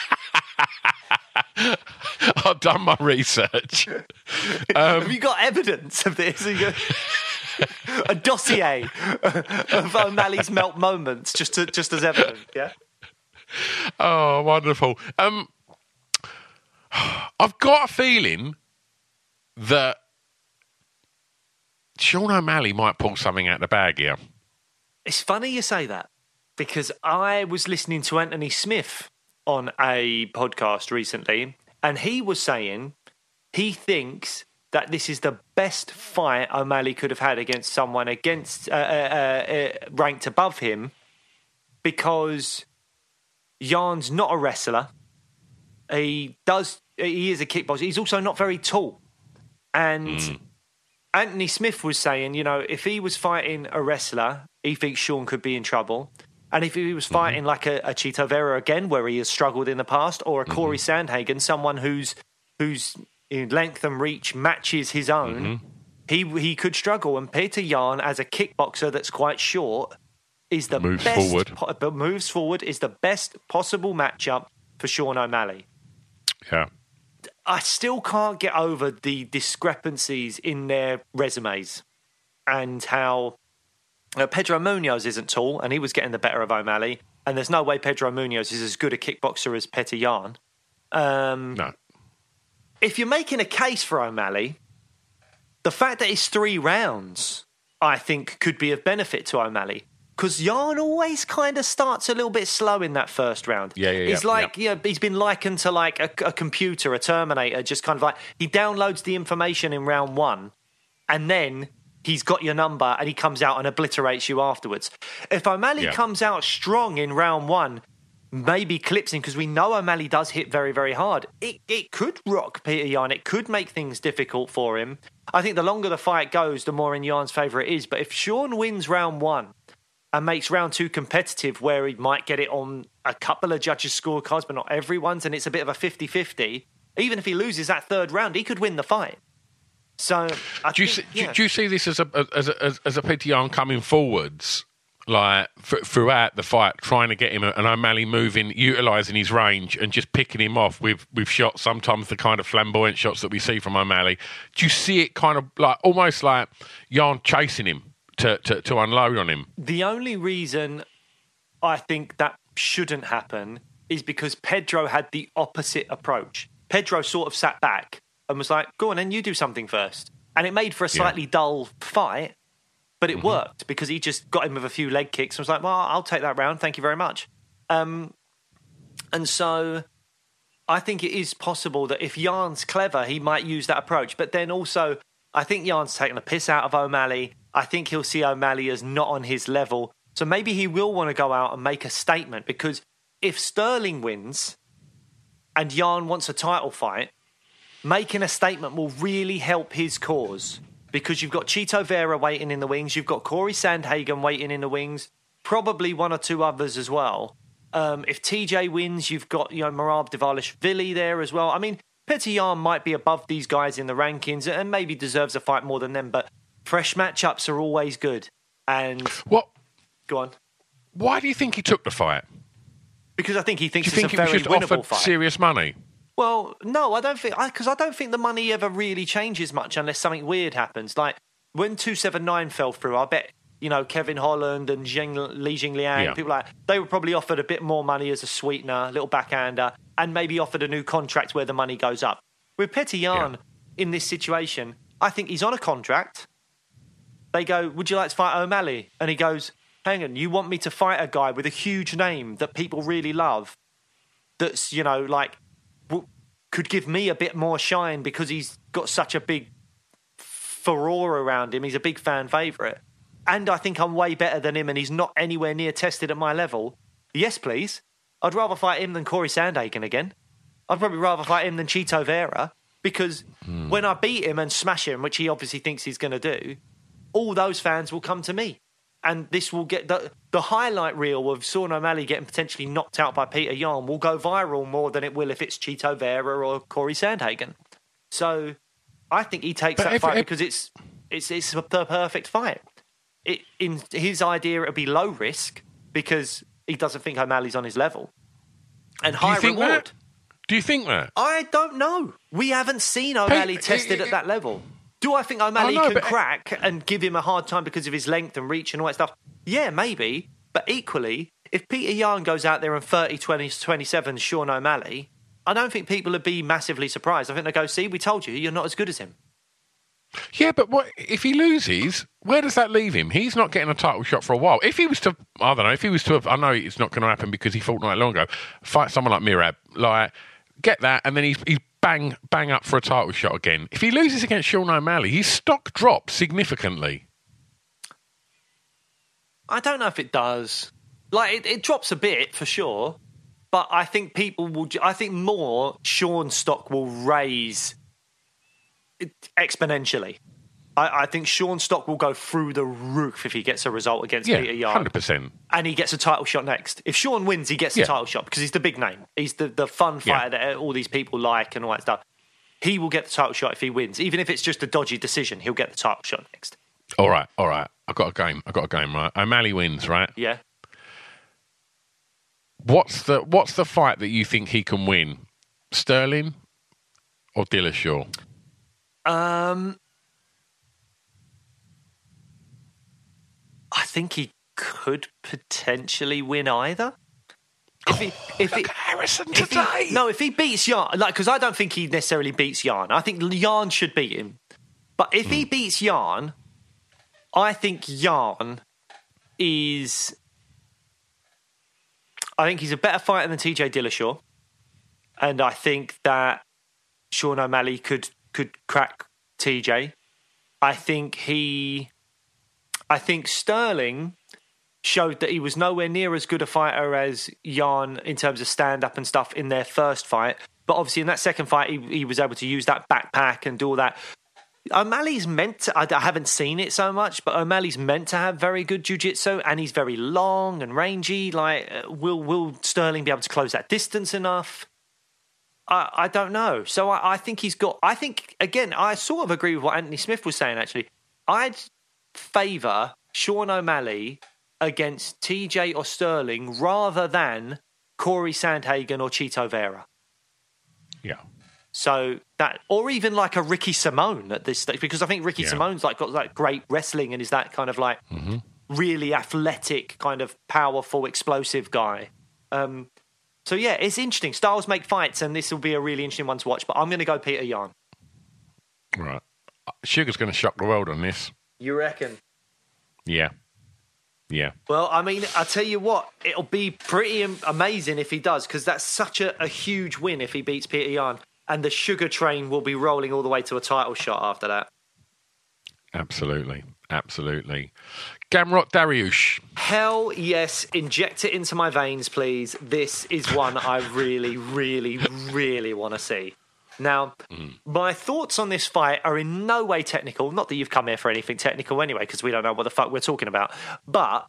I've done my research. Um, Have you got evidence of this? A dossier of O'Malley's melt moments, just to, just as evidence. Yeah. Oh, wonderful. Um, I've got a feeling that Sean O'Malley might pull something out the bag here. It's funny you say that, because I was listening to Anthony Smith on a podcast recently, and he was saying he thinks that this is the best fight O'Malley could have had against someone against uh, uh, uh, ranked above him, because Jan's not a wrestler. He does. He is a kickboxer. He's also not very tall. And mm. Anthony Smith was saying, you know, if he was fighting a wrestler, he thinks Sean could be in trouble. And if he was fighting mm-hmm. like a, a Chito Vera again, where he has struggled in the past, or a Corey mm-hmm. Sandhagen, someone who's who's in length and reach matches his own, mm-hmm. he he could struggle. And Peter Yan, as a kickboxer that's quite short, is the moves best. Forward. Po- moves forward is the best possible matchup for Sean O'Malley. Yeah. I still can't get over the discrepancies in their resumes and how uh, Pedro Munoz isn't tall and he was getting the better of O'Malley. And there's no way Pedro Munoz is as good a kickboxer as Petr Yan. Um, no. If you're making a case for O'Malley, the fact that it's three rounds, I think, could be of benefit to O'Malley. Because Yan always kind of starts a little bit slow in that first round. Yeah, yeah, He's yeah, like, yeah. you know, he's been likened to like a, a computer, a Terminator, just kind of like he downloads the information in round one and then he's got your number and he comes out and obliterates you afterwards. If O'Malley yeah. comes out strong in round one, maybe clips him, because we know O'Malley does hit very, very hard. It it could rock Petr Yan. It could make things difficult for him. I think the longer the fight goes, the more in Yan's favour it is. But if Sean wins round one and makes round two competitive, where he might get it on a couple of judges' scorecards, but not everyone's, and it's a bit of a fifty-fifty, even if he loses that third round, he could win the fight. So, I do you think, see, yeah. do, do you see this as a as a as, as a Petr Yan coming forwards, like f- throughout the fight, trying to get him an O'Malley moving, utilising his range, and just picking him off with with shots, sometimes the kind of flamboyant shots that we see from O'Malley? Do you see it kind of like almost like Yan chasing him to, to, to unload on him? The only reason I think that shouldn't happen is because Pedro had the opposite approach. Pedro sort of sat back and was like, go on then, you do something first. And it made for a slightly yeah. dull fight, but it mm-hmm. worked because he just got him with a few leg kicks and was like, well, I'll take that round, thank you very much. Um, and so I think it is possible that if Yan's clever, he might use that approach. But then also, I think Yan's taking a piss out of O'Malley. I think he'll see O'Malley as not on his level. So maybe he will want to go out and make a statement, because if Sterling wins and Yan wants a title fight, making a statement will really help his cause, because you've got Chito Vera waiting in the wings, you've got Corey Sandhagen waiting in the wings, probably one or two others as well. Um, if T J wins, you've got, you know, Merab Dvalishvili there as well. I mean, Petr Yan might be above these guys in the rankings and maybe deserves a fight more than them, but fresh matchups are always good. And what? Go on. Why do you think he took the fight? Because I think he thinks do you it's think a it very was just winnable offered fight. Serious money? Well, no, I don't think, because I, I don't think the money ever really changes much unless something weird happens. Like when two seventy-nine fell through, I bet, you know, Kevin Holland and Jing, Li Jingliang, yeah. people like, they were probably offered a bit more money as a sweetener, a little backhander, and maybe offered a new contract where the money goes up. With Petr Yan yeah. in this situation, I think he's on a contract. They go, would you like to fight O'Malley? And he goes, hang on, you want me to fight a guy with a huge name that people really love, that's, you know, like, w- could give me a bit more shine because he's got such a big furore around him. He's a big fan favourite. And I think I'm way better than him and he's not anywhere near tested at my level. Yes, please. I'd rather fight him than Corey Sandhagen again. I'd probably rather fight him than Chito Vera, because hmm. when I beat him and smash him, which he obviously thinks he's going to do, all those fans will come to me. And this will get the, the highlight reel of Sean O'Malley getting potentially knocked out by Petr Yan will go viral more than it will if it's Chito Vera or Corey Sandhagen. So I think he takes but that if, fight if, because it's it's it's the perfect fight. It, in his idea, it would be low risk because he doesn't think O'Malley's on his level, and high reward. That? Do you think that? I don't know. We haven't seen O'Malley hey, tested it, it, at that level. Do I think O'Malley know, can crack and give him a hard time because of his length and reach and all that stuff? Yeah, maybe. But equally, if Petr Yan goes out there and thirty twenty twenty-seven Sean O'Malley, I don't think people would be massively surprised. I think they go, see, we told you, you're not as good as him. Yeah, but what if he loses? Where does that leave him? He's not getting a title shot for a while. If he was to, I don't know, if he was to have, I know it's not going to happen because he fought not long ago, fight someone like Merab, like, get that, and then he's, he's bang, bang up for a title shot again. If he loses against Sean O'Malley, his stock drops significantly. I don't know if it does. Like, it, it drops a bit, for sure, but I think people will, I think more Sean's stock will raise exponentially. I, I think Sean's stock will go through the roof if he gets a result against yeah, Petr Yan. one hundred percent. And he gets a title shot next. If Sean wins, he gets the yeah. title shot because he's the big name. He's the, the fun fighter yeah. that all these people like and all that stuff. he will get the title shot if he wins. Even if it's just a dodgy decision, he'll get the title shot next. All right, all right. I've got a game. I've got a game, right? O'Malley wins, right? Yeah. What's the What's the fight that you think he can win? Sterling or Dillashaw? Um, I think he could potentially win either. If he, if Look he, at Harrison if today. he, no, if he beats Yarn, like, because I don't think he necessarily beats Yarn. I think Yarn should beat him. But if mm. he beats Yarn, I think Yarn is. I think he's a better fighter than T J Dillashaw, and I think that Sean O'Malley could could crack T J. I think he. I think Sterling showed that he was nowhere near as good a fighter as Yarn in terms of stand-up and stuff in their first fight. But obviously in that second fight, he, he was able to use that backpack and do all that. O'Malley's meant to, I, I haven't seen it so much, but O'Malley's meant to have very good jiu-jitsu, and he's very long and rangy. Like, will will Sterling be able to close that distance enough? I, I don't know. So I, I think he's got, I think, again, I sort of agree with what Anthony Smith was saying, actually. I'd favour Sean O'Malley against T J or Sterling rather than Corey Sandhagen or Chito Vera. Yeah. So that, or even like a Ricky Simone at this stage, because I think Ricky yeah. Simone's like got like great wrestling and is that kind of like mm-hmm. really athletic, kind of powerful, explosive guy. Um, so yeah, it's interesting. Styles make fights, and this will be a really interesting one to watch. But I'm going to go Peter Yan. Right, Sugar's going to shock the world on this. You reckon? Yeah. Yeah. Well, I mean, I'll tell you what, it'll be pretty amazing if he does, because that's such a, a huge win if he beats Peter Yan. And the Sugar train will be rolling all the way to a title shot after that. Absolutely. Absolutely. Gamrot Dariush. Hell yes. Inject it into my veins, please. This is one I really, really, really want to see. Now, mm. my thoughts on this fight are in no way technical. Not that you've come here for anything technical anyway, because we don't know what the fuck we're talking about. But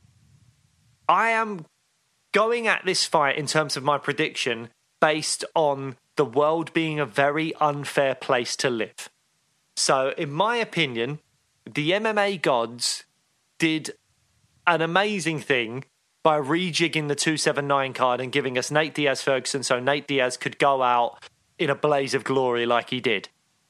I am going at this fight in terms of my prediction based on the world being a very unfair place to live. So, in my opinion, the M M A gods did an amazing thing by rejigging the two seventy-nine card and giving us Nate Diaz-Ferguson so Nate Diaz could go out in a blaze of glory like he did.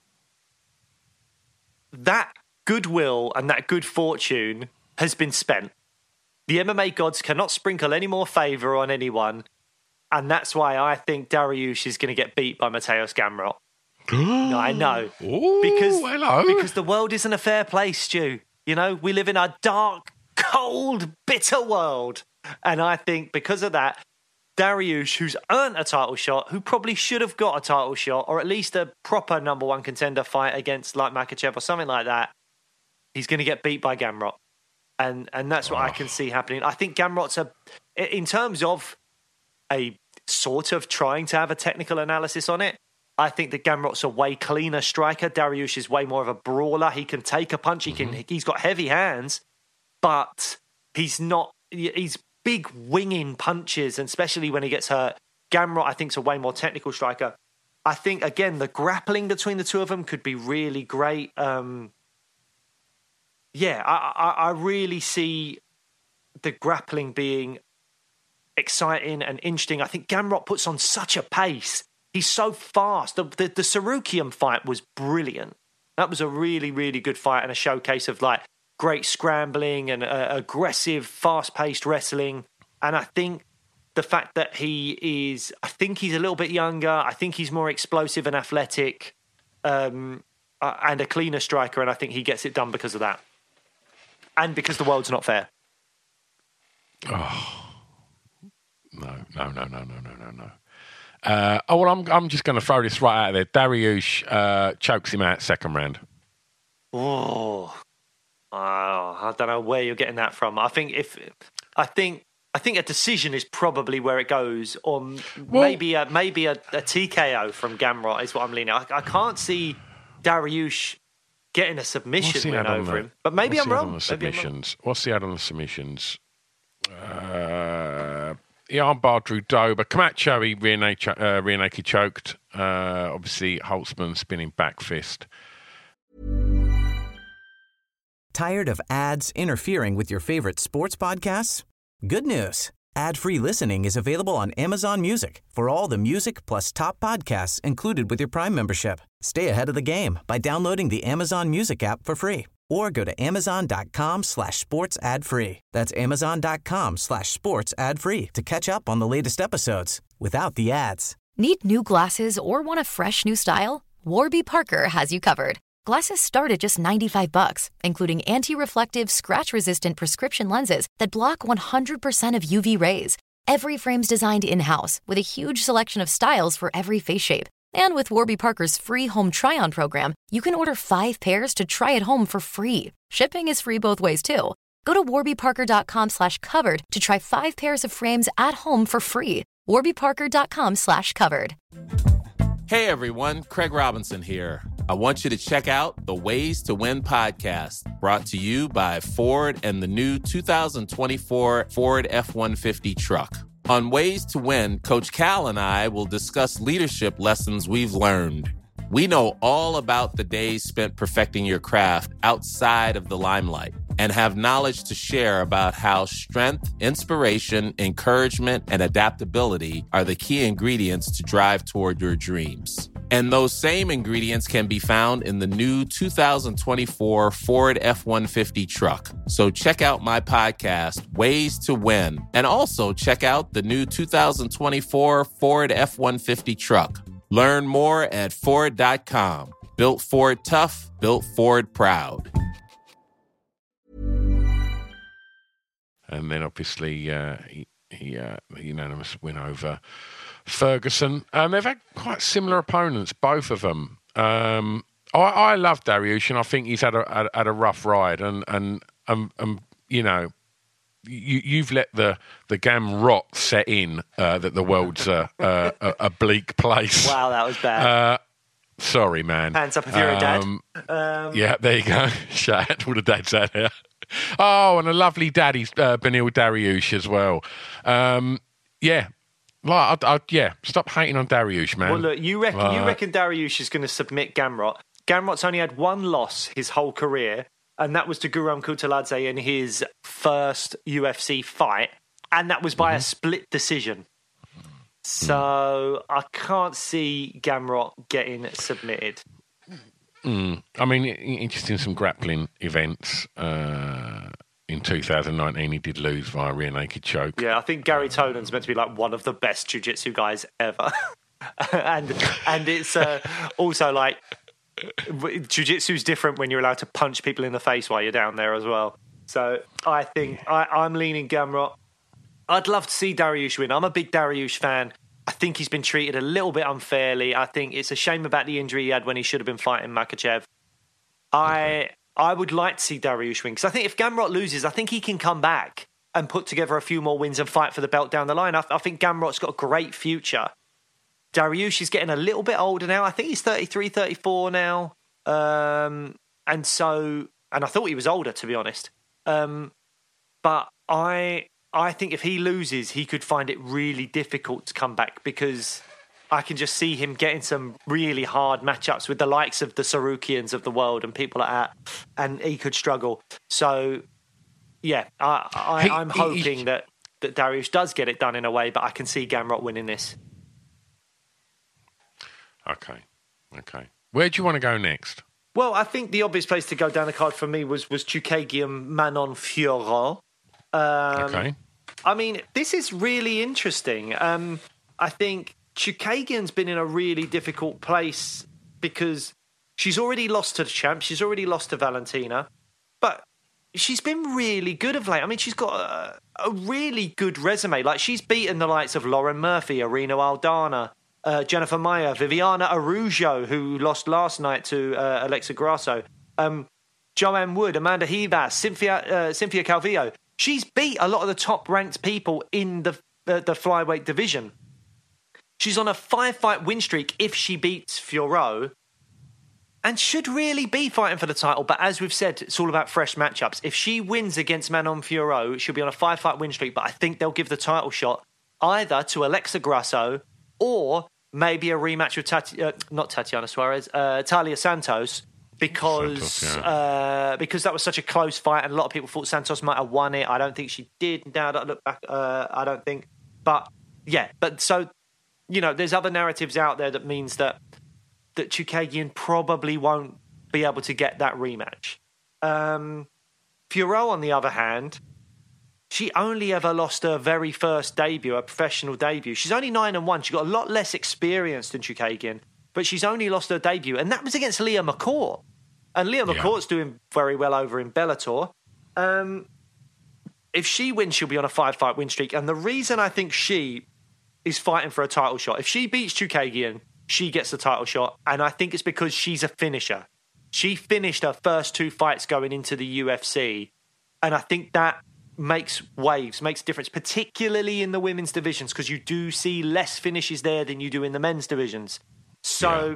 That goodwill and that good fortune has been spent. The M M A gods cannot sprinkle any more favour on anyone, and that's why I think Dariush is going to get beat by Mateusz Gamrot. No, I know. Ooh, because, hello. because the world isn't a fair place, Stu. You know, we live in a dark, cold, bitter world. And I think because of that, Dariush, who's earned a title shot, who probably should have got a title shot, or at least a proper number one contender fight against like Makhachev or something like that, he's going to get beat by Gamrot. And and that's what oh. I can see happening. I think Gamrot's a, in terms of a sort of trying to have a technical analysis on it, I think that Gamrot's a way cleaner striker. Dariush is way more of a brawler. He can take a punch. He can. Mm-hmm. He's got heavy hands, but he's not. He's big winging punches, and especially when he gets hurt. Gamrot, I think, is a way more technical striker. I think again the grappling between the two of them could be really great. Um, yeah, I, I, I really see the grappling being exciting and interesting. I think Gamrot puts on such a pace. He's so fast. The, the, the Sarukian fight was brilliant. That was a really, really good fight and a showcase of like great scrambling and uh, aggressive, fast-paced wrestling. And I think the fact that he is, I think he's a little bit younger. I think he's more explosive and athletic um, uh, and a cleaner striker. And I think he gets it done because of that. And because the world's not fair. Oh, no, no, no, no, no, no, no, no. Uh, oh, well, I'm I'm just going to throw this right out there. Dariush uh, chokes him out second round. Oh, oh, I don't know where you're getting that from. I think if I think I think a decision is probably where it goes, or well, maybe a, maybe a, a T K O from Gamrot is what I'm leaning. I, I can't see Dariush getting a submission win over the, him, but maybe I'm wrong. On the submissions? What's the ad on the submissions? Uh, he armbarred Drew Dober. Camacho, he rear naked, uh, rear naked choked. Uh, obviously, Holtzman spinning back fist. Tired of ads interfering with your favorite sports podcasts? Good news. Ad-free listening is available on Amazon Music for all the music plus top podcasts included with your Prime membership. Stay ahead of the game by downloading the Amazon Music app for free or go to amazon.com slash sports ad free. That's amazon.com slash sports ad free to catch up on the latest episodes without the ads. Need new glasses or want a fresh new style? Warby Parker has you covered. Glasses start at just ninety-five bucks, including anti-reflective, scratch-resistant prescription lenses that block one hundred percent of U V rays. Every frame's designed in-house with a huge selection of styles for every face shape. And with Warby Parker's free home try-on program, you can order five pairs to try at home for free. Shipping is free both ways, too. Go to warbyparker.com slash covered to try five pairs of frames at home for free. warbyparker.com slash covered. Hey, everyone. Craig Robinson here. I want you to check out the Ways to Win podcast, brought to you by Ford and the new two thousand twenty-four Ford F one fifty truck. On Ways to Win, Coach Cal and I will discuss leadership lessons we've learned. We know all about the days spent perfecting your craft outside of the limelight and have knowledge to share about how strength, inspiration, encouragement, and adaptability are the key ingredients to drive toward your dreams. And those same ingredients can be found in the new two thousand twenty-four Ford F one fifty truck. So check out my podcast, Ways to Win, and also check out the new two thousand twenty-four Ford F one fifty truck. Learn more at Ford dot com. Built Ford tough, built Ford proud. And then obviously uh, he, he uh, the unanimous win over Ferguson. Um, they've had quite similar opponents, both of them. Um, I, I love Dariush, and I think he's had a had, had a rough ride. And and um, um you know, you you've let the the gam rot set in uh, that the world's a, a, a bleak place. Wow, that was bad. Uh, sorry, man. Hands up if you're um, a dad. Um, yeah, there you go. Shout out to all the dads out there. Oh, and a lovely daddy, uh, Beneil Dariush as well. Um, yeah. Like, I, I, yeah, stop hating on Dariush, man. Well, look, you reckon uh, you reckon Dariush is going to submit Gamrot? Gamrot's only had one loss his whole career, and that was to Guram Kutaladze in his first U F C fight, and that was by mm-hmm. a split decision. So mm. I can't see Gamrot getting submitted. Mm. I mean, interesting some grappling events. Uh, in two thousand nineteen, he did lose via rear naked choke. Yeah, I think Gary Tonon's meant to be like one of the best jiu-jitsu guys ever. and and it's uh, also like jiu-jitsu's different when you're allowed to punch people in the face while you're down there as well. So I think I, I'm leaning Gamrot. I'd love to see Dariush win. I'm a big Dariush fan. I think he's been treated a little bit unfairly. I think it's a shame about the injury he had when he should have been fighting Makhachev. I I would like to see Dariush win, because I think if Gamrot loses, I think he can come back and put together a few more wins and fight for the belt down the line. I, I think Gamrot's got a great future. Dariush is getting a little bit older now. I think he's thirty-three, thirty-four now. Um, and so, and I thought he was older, to be honest. Um, but I... I think if he loses, he could find it really difficult to come back, because I can just see him getting some really hard matchups with the likes of the Sarukians of the world and people like that, and he could struggle. So, yeah, I, I, he, I'm hoping he, that, that Dariush does get it done in a way, but I can see Gamrot winning this. Okay, okay. Where do you want to go next? Well, I think the obvious place to go down the card for me was, was Chookagian Manon Fiorot. Um, okay. I mean, this is really interesting. Um, I think Chookagian's been in a really difficult place because she's already lost to the champ. She's already lost to Valentina. But she's been really good of late. I mean, she's got a, a really good resume. Like, she's beaten the likes of Lauren Murphy, Irina Aldana, uh, Jennifer Maia, Viviana Araujo, who lost last night to uh, Alexa Grasso, um, Joanne Wood, Amanda Ribas, Cynthia, uh, Cynthia Calvillo. She's beat a lot of the top-ranked people in the, the the flyweight division. She's on a five-fight win streak if she beats Fiorot, and should really be fighting for the title. But as we've said, it's all about fresh matchups. If she wins against Manon Fiorot, she'll be on a five-fight win streak, but I think they'll give the title shot. either to Alexa Grasso or maybe a rematch with Tati, uh, not Tatiana Suarez, uh, Talia Santos, because Santos, yeah. uh, because that was such a close fight, and a lot of people thought Santos might have won it. I don't think she did. Now that I look back, uh, I don't think. But yeah, but so you know, there's other narratives out there that means that that Chookagian probably won't be able to get that rematch. Um, Fiorot, on the other hand, she only ever lost her very first debut, her professional debut. She's only nine and one. She's got a lot less experience than Chookagian, but she's only lost her debut, and that was against Leah McCourt. And Leah yeah. McCourt's doing very well over in Bellator. Um, if she wins, she'll be on a five-fight win streak. And the reason I think she is fighting for a title shot, if she beats Chookagian, she gets the title shot. And I think it's because she's a finisher. She finished her first two fights going into the U F C. And I think that makes waves, makes a difference, particularly in the women's divisions, because you do see less finishes there than you do in the men's divisions. So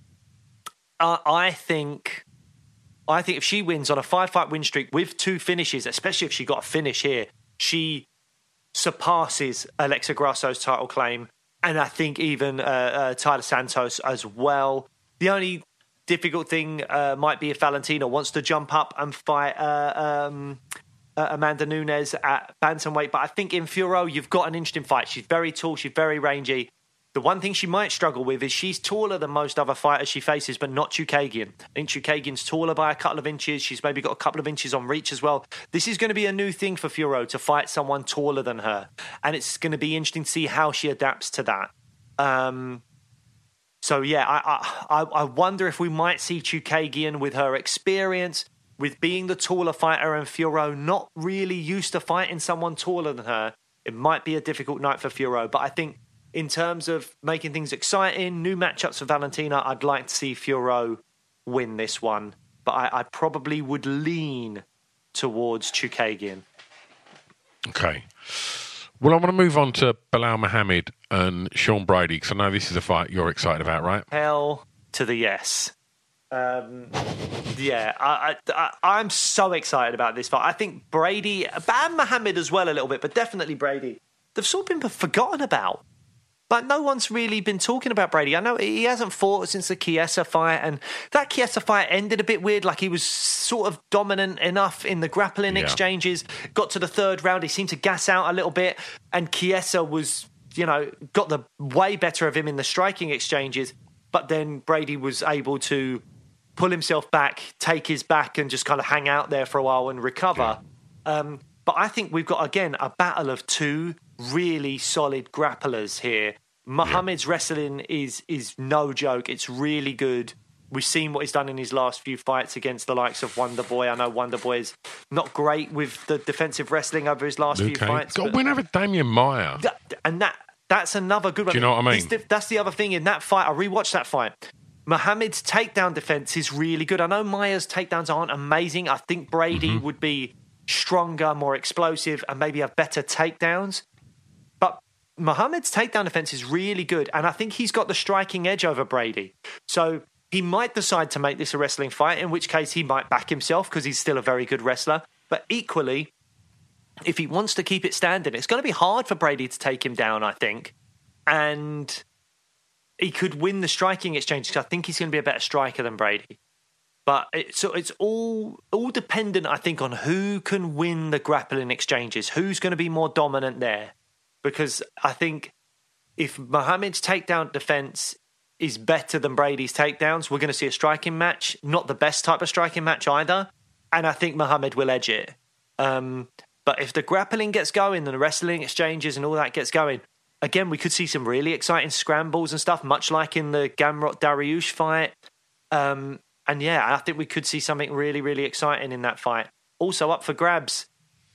yeah. uh, I think... I think if she wins on a five-fight win streak with two finishes, especially if she got a finish here, she surpasses Alexa Grasso's title claim, and I think even uh, uh, Taila Santos as well. The only difficult thing uh, might be if Valentina wants to jump up and fight uh, um, uh, Amanda Nunes at bantamweight, but I think in Fiorot, you've got an interesting fight. She's very tall, she's very rangy. The one thing she might struggle with is she's taller than most other fighters she faces, but not Chookagian. I think Chookagian's taller by a couple of inches. She's maybe got a couple of inches on reach as well. This is going to be a new thing for Fiorot, to fight someone taller than her. And it's going to be interesting to see how she adapts to that. Um, so, yeah, I, I, I wonder if we might see Chookagian with her experience, with being the taller fighter, and Fiorot not really used to fighting someone taller than her. It might be a difficult night for Fiorot, but I think in terms of making things exciting, new matchups for Valentina, I'd like to see Fiorot win this one. But I, I probably would lean towards Chookagian. Okay. Well, I want to move on to Belal Muhammad and Sean Brady, because I know this is a fight you're excited about, right? Hell to the yes. Um, yeah, I, I, I'm so excited about this fight. I think Brady, and Muhammad as well a little bit, but definitely Brady, they've sort of been forgotten about. Like, no one's really been talking about Brady. I know he hasn't fought since the Chiesa fight, and that Chiesa fight ended a bit weird. Like, he was sort of dominant enough in the grappling yeah. exchanges. Got to the third round, he seemed to gas out a little bit, and Chiesa was, you know, got the way better of him in the striking exchanges. But then Brady was able to pull himself back, take his back, and just kind of hang out there for a while and recover. Yeah. Um, but I think we've got, again, a battle of two really solid grapplers here. Muhammad's yeah. wrestling is is no joke. It's really good. We've seen what he's done in his last few fights against the likes of Wonder Boy. I know Wonder Boy is not great with the defensive wrestling over his last okay. few fights. Got a win over Damian Maia. That, and that that's another good one. Do you know what I mean? This, that's the other thing in that fight. I rewatched that fight. Muhammad's takedown defense is really good. I know Maia's takedowns aren't amazing. I think Brady mm-hmm. would be stronger, more explosive, and maybe have better takedowns. But Muhammad's takedown defense is really good, and I think he's got the striking edge over Brady. So he might decide to make this a wrestling fight, in which case he might back himself because he's still a very good wrestler. But equally, if he wants to keep it standing, it's going to be hard for Brady to take him down, I think. And he could win the striking exchange because I think he's going to be a better striker than Brady. But it, so it's all all dependent, I think, on who can win the grappling exchanges, who's going to be more dominant there. Because I think if Muhammad's takedown defense is better than Brady's takedowns, we're going to see a striking match, not the best type of striking match either. And I think Muhammad will edge it. Um, but if the grappling gets going and the wrestling exchanges and all that gets going, again, we could see some really exciting scrambles and stuff, much like in the Gamrot Dariush fight. Um, and yeah, I think we could see something really, really exciting in that fight. Also up for grabs,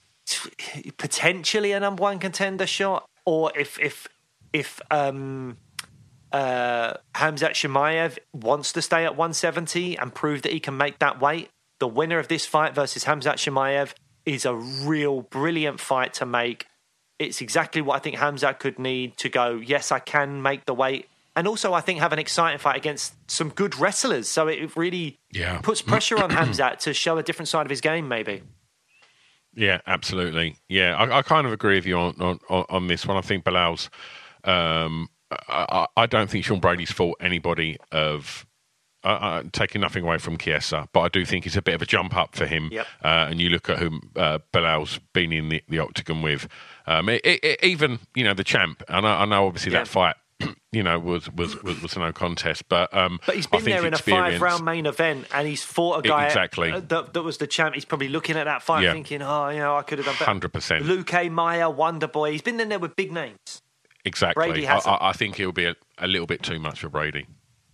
potentially a number one contender shot, or if if if um, uh, Khamzat Chimaev wants to stay at one seventy and prove that he can make that weight, the winner of this fight versus Khamzat Chimaev is a real brilliant fight to make. It's exactly what I think Khamzat could need to go, yes, I can make the weight. And also, I think, have an exciting fight against some good wrestlers. So it really yeah. puts pressure on Khamzat to show a different side of his game, maybe. Yeah, absolutely. Yeah, I, I kind of agree with you on, on, on this one. I think Bilal's. Um, I, I don't think Sean Brady's fought anybody of. Uh, uh, taking nothing away from Chiesa, but I do think it's a bit of a jump up for him. Yep. Uh, and you look at who uh, Bilal's been in the, the octagon with. Um, it, it, even you know the champ. And I, I know obviously yeah. that fight, you know, was was was, was no contest. But um, but he's been I think there in experience, a five round main event, and he's fought a guy exactly. that, that was the champ. He's probably looking at that fight, yeah. thinking, "Oh, you know, I could have done better." Hundred percent. Luke Maya, Wonder Boy. He's been in there with big names. Exactly. Brady I, hasn't. I, I think it'll be a, a little bit too much for Brady.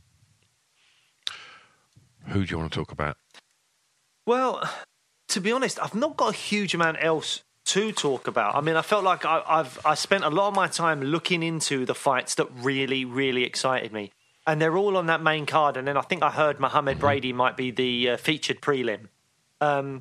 Who do you want to talk about? Well, to be honest, I've not got a huge amount else to talk about. I mean, I felt like I, I've I spent a lot of my time looking into the fights that really, really excited me, and they're all on that main card. And then I think I heard Mohammed Brady might be the uh, featured prelim. Um,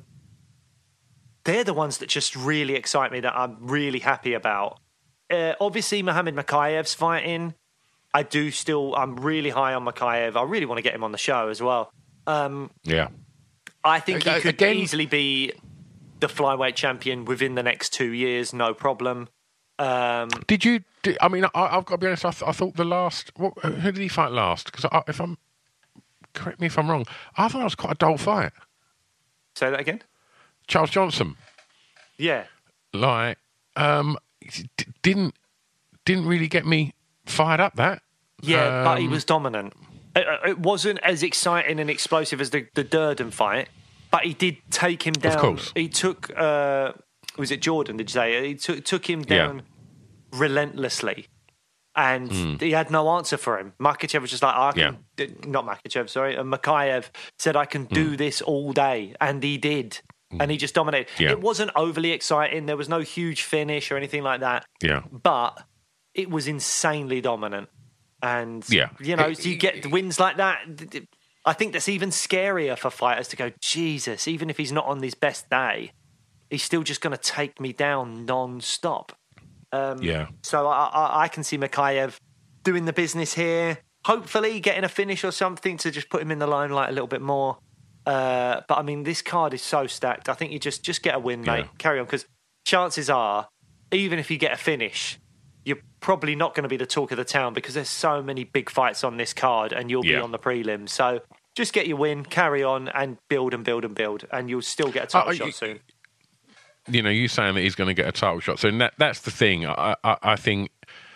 they're the ones that just really excite me, that I'm really happy about. Uh, obviously, Mohammed Makayev's fighting. I do still. I'm really high on Makayev. I really want to get him on the show as well. Um, yeah, I think he could Again, easily be the flyweight champion within the next two years, no problem. Um, did you? Did, I mean, I, I've got to be honest. I, th- I thought the last. What, who did he fight last? Because if I'm correct me if I'm wrong, I thought it was quite a dull fight. Say that again. Charles Johnson. Yeah. Like, um, d- didn't didn't really get me fired up. That. Yeah, um, but he was dominant. It, it wasn't as exciting and explosive as the, the Durden fight, but he did take him down. Of course. He took, uh, was it Jordan, did you say? He took, took him down yeah. relentlessly, and mm. he had no answer for him. Makhachev was just like, I can, yeah. not Makhachev, sorry, and Makayev said, I can do mm. this all day, and he did. Mm. And he just dominated. Yeah. It wasn't overly exciting. There was no huge finish or anything like that. Yeah. But it was insanely dominant. And, yeah. you know, so you get wins like that. I think that's even scarier for fighters to go, Jesus, even if he's not on his best day, he's still just going to take me down non-stop. Um, yeah. So I, I, I can see Makayev doing the business here, hopefully getting a finish or something to just put him in the limelight a little bit more. Uh, but, I mean, this card is so stacked. I think you just, just get a win, mate. Yeah. Carry on, because chances are, even if you get a finish, you're probably not going to be the talk of the town because there's so many big fights on this card and you'll yeah. be on the prelims. So just get your win, carry on, and build and build and build, and you'll still get a title uh, shot you, soon. You know, you saying that he's going to get a title shot. So that, that's the thing. I, I, I think,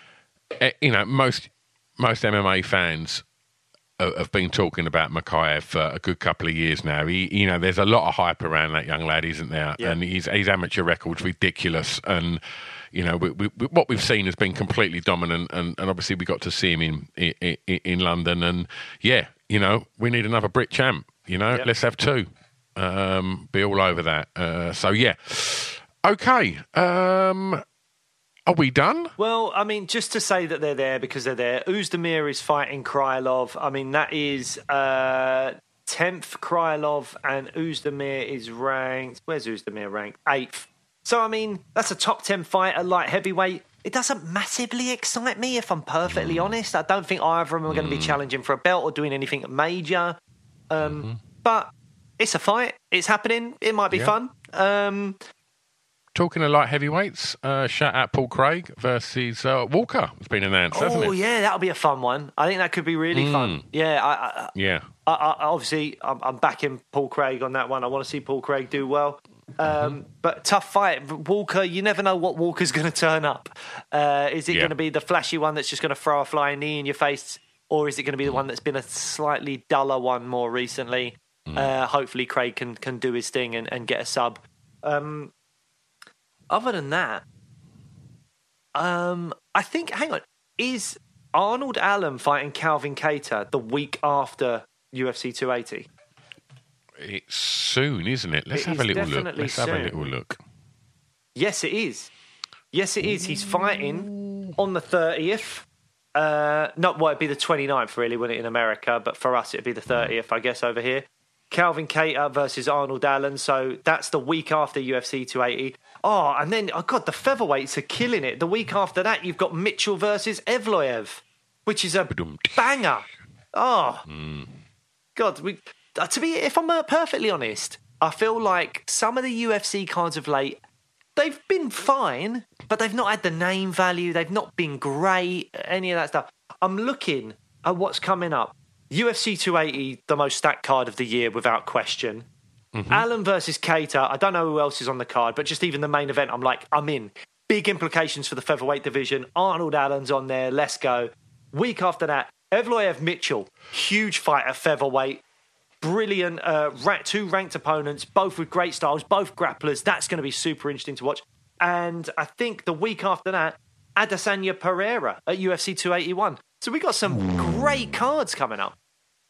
you know, most most M M A fans have been talking about Makayev for a good couple of years now. He, you know, there's a lot of hype around that young lad, isn't there? Yeah. And his, his amateur record's ridiculous. And, you know, we, we, what we've seen has been completely dominant. And, and obviously we got to see him in, in, in London. And, yeah, you know, we need another Brit champ. You know, yep. Let's have two. Um, be all over that. Uh, so, yeah. Okay. Um... Are we done? Well, I mean, just to say that they're there because they're there. Ozdemir is fighting Krylov. I mean, that is uh, tenth Krylov, and Ozdemir is ranked... Where's Ozdemir ranked? eighth. So, I mean, that's a top ten fight at light heavyweight. It doesn't massively excite me, if I'm perfectly mm. honest. I don't think either of them are going to mm. be challenging for a belt or doing anything major. Um, mm-hmm. But it's a fight. It's happening. It might be yeah. fun. Um Talking of light heavyweights, uh, shout out Paul Craig versus uh, Walker. It's been announced, oh, hasn't it? Oh, yeah, that'll be a fun one. I think that could be really mm. fun. Yeah, I, I, yeah. I, I, obviously, I'm, I'm backing Paul Craig on that one. I want to see Paul Craig do well. Um, mm-hmm. But tough fight. Walker, you never know what Walker's going to turn up. Uh, is it yeah. going to be the flashy one that's just going to throw a flying knee in your face, or is it going to be the one that's been a slightly duller one more recently? Mm. Uh, hopefully, Craig can, can do his thing and, and get a sub. Um Other than that, um, I think, hang on, is Arnold Allen fighting Calvin Kattar the week after U F C two eighty? It's soon, isn't it? Let's it have a little look. Let's soon. have a little look. Yes, it is. Yes, it is. He's fighting on the thirtieth. Uh, not what, it'd be the twenty-ninth, really, wouldn't it, in America? But for us, it'd be the thirtieth, I guess, over here. Calvin Kattar versus Arnold Allen. So that's the week after U F C two eighty. Oh, and then, oh God, the featherweights are killing it. The week after that, you've got Mitchell versus Evloev, which is a banger. Oh, mm. God. We, uh, to be, if I'm uh, perfectly honest, I feel like some of the U F C cards of late, they've been fine, but they've not had the name value. They've not been great, any of that stuff. I'm looking at what's coming up. U F C two eighty, the most stacked card of the year, without question. Mm-hmm. Allen versus Keita. I don't know who else is on the card, but just even the main event, I'm like, I'm in. Big implications for the featherweight division. Arnold Allen's on there. Let's go. Week after that, Evloev Mitchell. Huge fight at featherweight. Brilliant. Uh, two ranked opponents, both with great styles, both grapplers. That's going to be super interesting to watch. And I think the week after that, Adesanya Pereira at U F C two eighty-one. So we got some great cards coming up.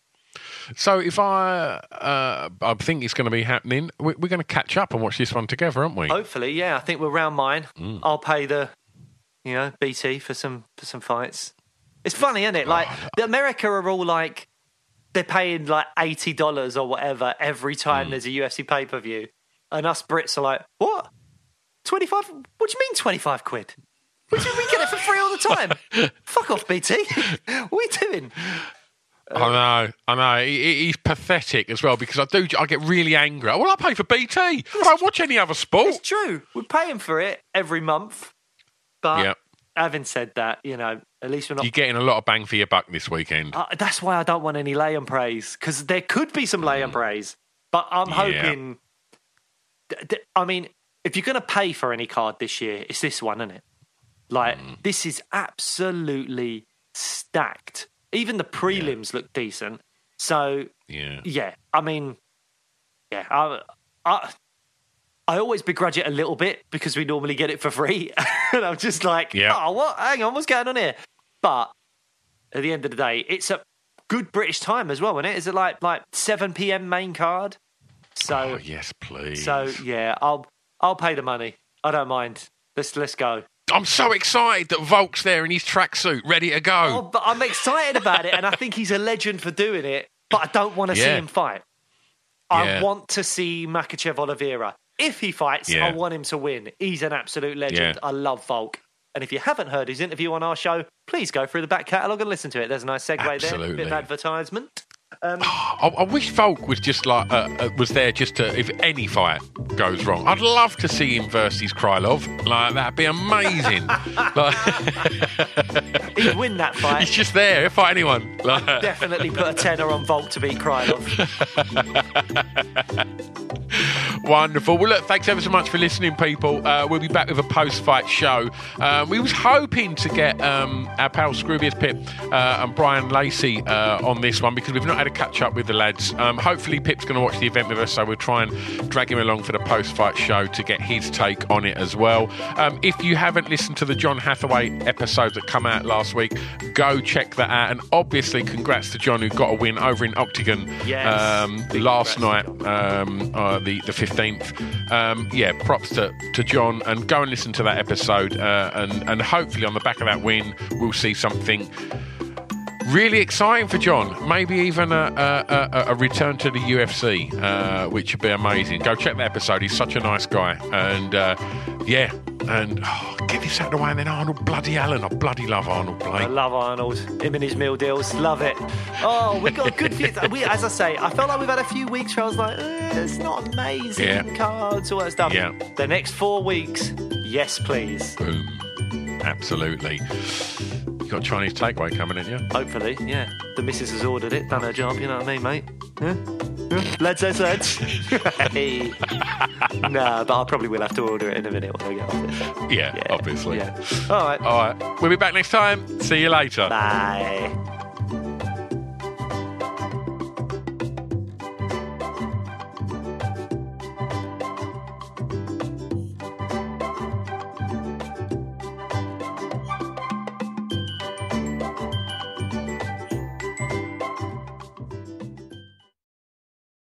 So if I, uh, I think it's going to be happening, we're going to catch up and watch this one together, aren't we? Hopefully, yeah. I think we'll round mine. Mm. I'll pay the, you know, B T for some for some fights. It's funny, isn't it? Like, oh, the America are all like, they're paying like eighty dollars or whatever every time mm. there's a U F C pay-per-view. And us Brits are like, what? twenty-five? What do you mean twenty-five quid? What do you mean we get it for free all the time? Fuck off, B T. What are we doing? I know, I know. He, he's pathetic as well because I do. I get really angry. Well, I pay for B T. I don't watch any other sport. It's true. We're paying for it every month. But yep. having said that, you know, at least we're not. You're getting a lot of bang for your buck this weekend. Uh, that's why I don't want any lay and praise because there could be some lay and praise. But I'm hoping. Yeah. Th- th- I mean, if you're going to pay for any card this year, it's this one, isn't it? Like, mm. this is absolutely stacked. Even the prelims yeah. look decent. So, yeah, yeah I mean, yeah, I, I, I always begrudge it a little bit because we normally get it for free. And I'm just like, yeah. oh, what? Hang on, what's going on here? But at the end of the day, it's a good British time as well, isn't it? Is it like like seven p.m. main card? So, oh, yes, please. So, yeah, I'll I'll pay the money. I don't mind. Let's let's go. I'm so excited that Volk's there in his tracksuit, ready to go. Oh, but I'm excited about it, and I think he's a legend for doing it, but I don't want to yeah. see him fight. I yeah. want to see Makhachev Oliveira. If he fights, yeah. I want him to win. He's an absolute legend. Yeah. I love Volk. And if you haven't heard his interview on our show, please go through the back catalogue and listen to it. There's a nice segue Absolutely. there, a bit of advertisement. Um, I, I wish Volk was just like uh, uh, was there just to if any fight goes wrong. I'd love to see him versus Krylov. Like that'd be amazing. like, He'd win that fight. He's just there. He'll fight anyone. Like, I'd definitely put a tenner on Volk to beat Krylov. Wonderful. Well, look, thanks ever so much for listening, people. Uh, we'll be back with a post-fight show. Um, we was hoping to get um, our pal Scroobius Pip uh, and Brian Lacey uh, on this one because we've not had a catch-up with the lads. Um, hopefully, Pip's going to watch the event with us, so we'll try and drag him along for the post-fight show to get his take on it as well. Um, if you haven't listened to the John Hathaway episode that come out last week, go check that out. And obviously, congrats to John, who got a win over in Octagon yes. um, last night, um, uh, the, the fifteenth. Um, yeah, props to, to John, and go and listen to that episode, uh, and, and hopefully on the back of that win we'll see something really exciting for John, maybe even a, a, a, a return to the U F C, uh, which would be amazing. Go check that episode, he's such a nice guy, and uh, yeah, and oh, get this out of the way, and then Arnold bloody Allen. I bloody love Arnold Blake. I love Arnold, him and his meal deals, love it. Oh, we got a good few, we, as I say, I felt like we've had a few weeks where I was like, eh, it's not amazing yeah. cards, all that stuff. Yeah. The next four weeks, yes please. Boom. Absolutely. You got a Chinese takeaway coming in, yeah? Hopefully, yeah. The missus has ordered it, done her job, you know what I mean, mate? Yeah? Yeah? Lads, lads, lads. Hey. Nah, but I probably will have to order it in a minute when I get off it. Yeah, yeah, obviously. Yeah. All right. All right. We'll be back next time. See you later. Bye.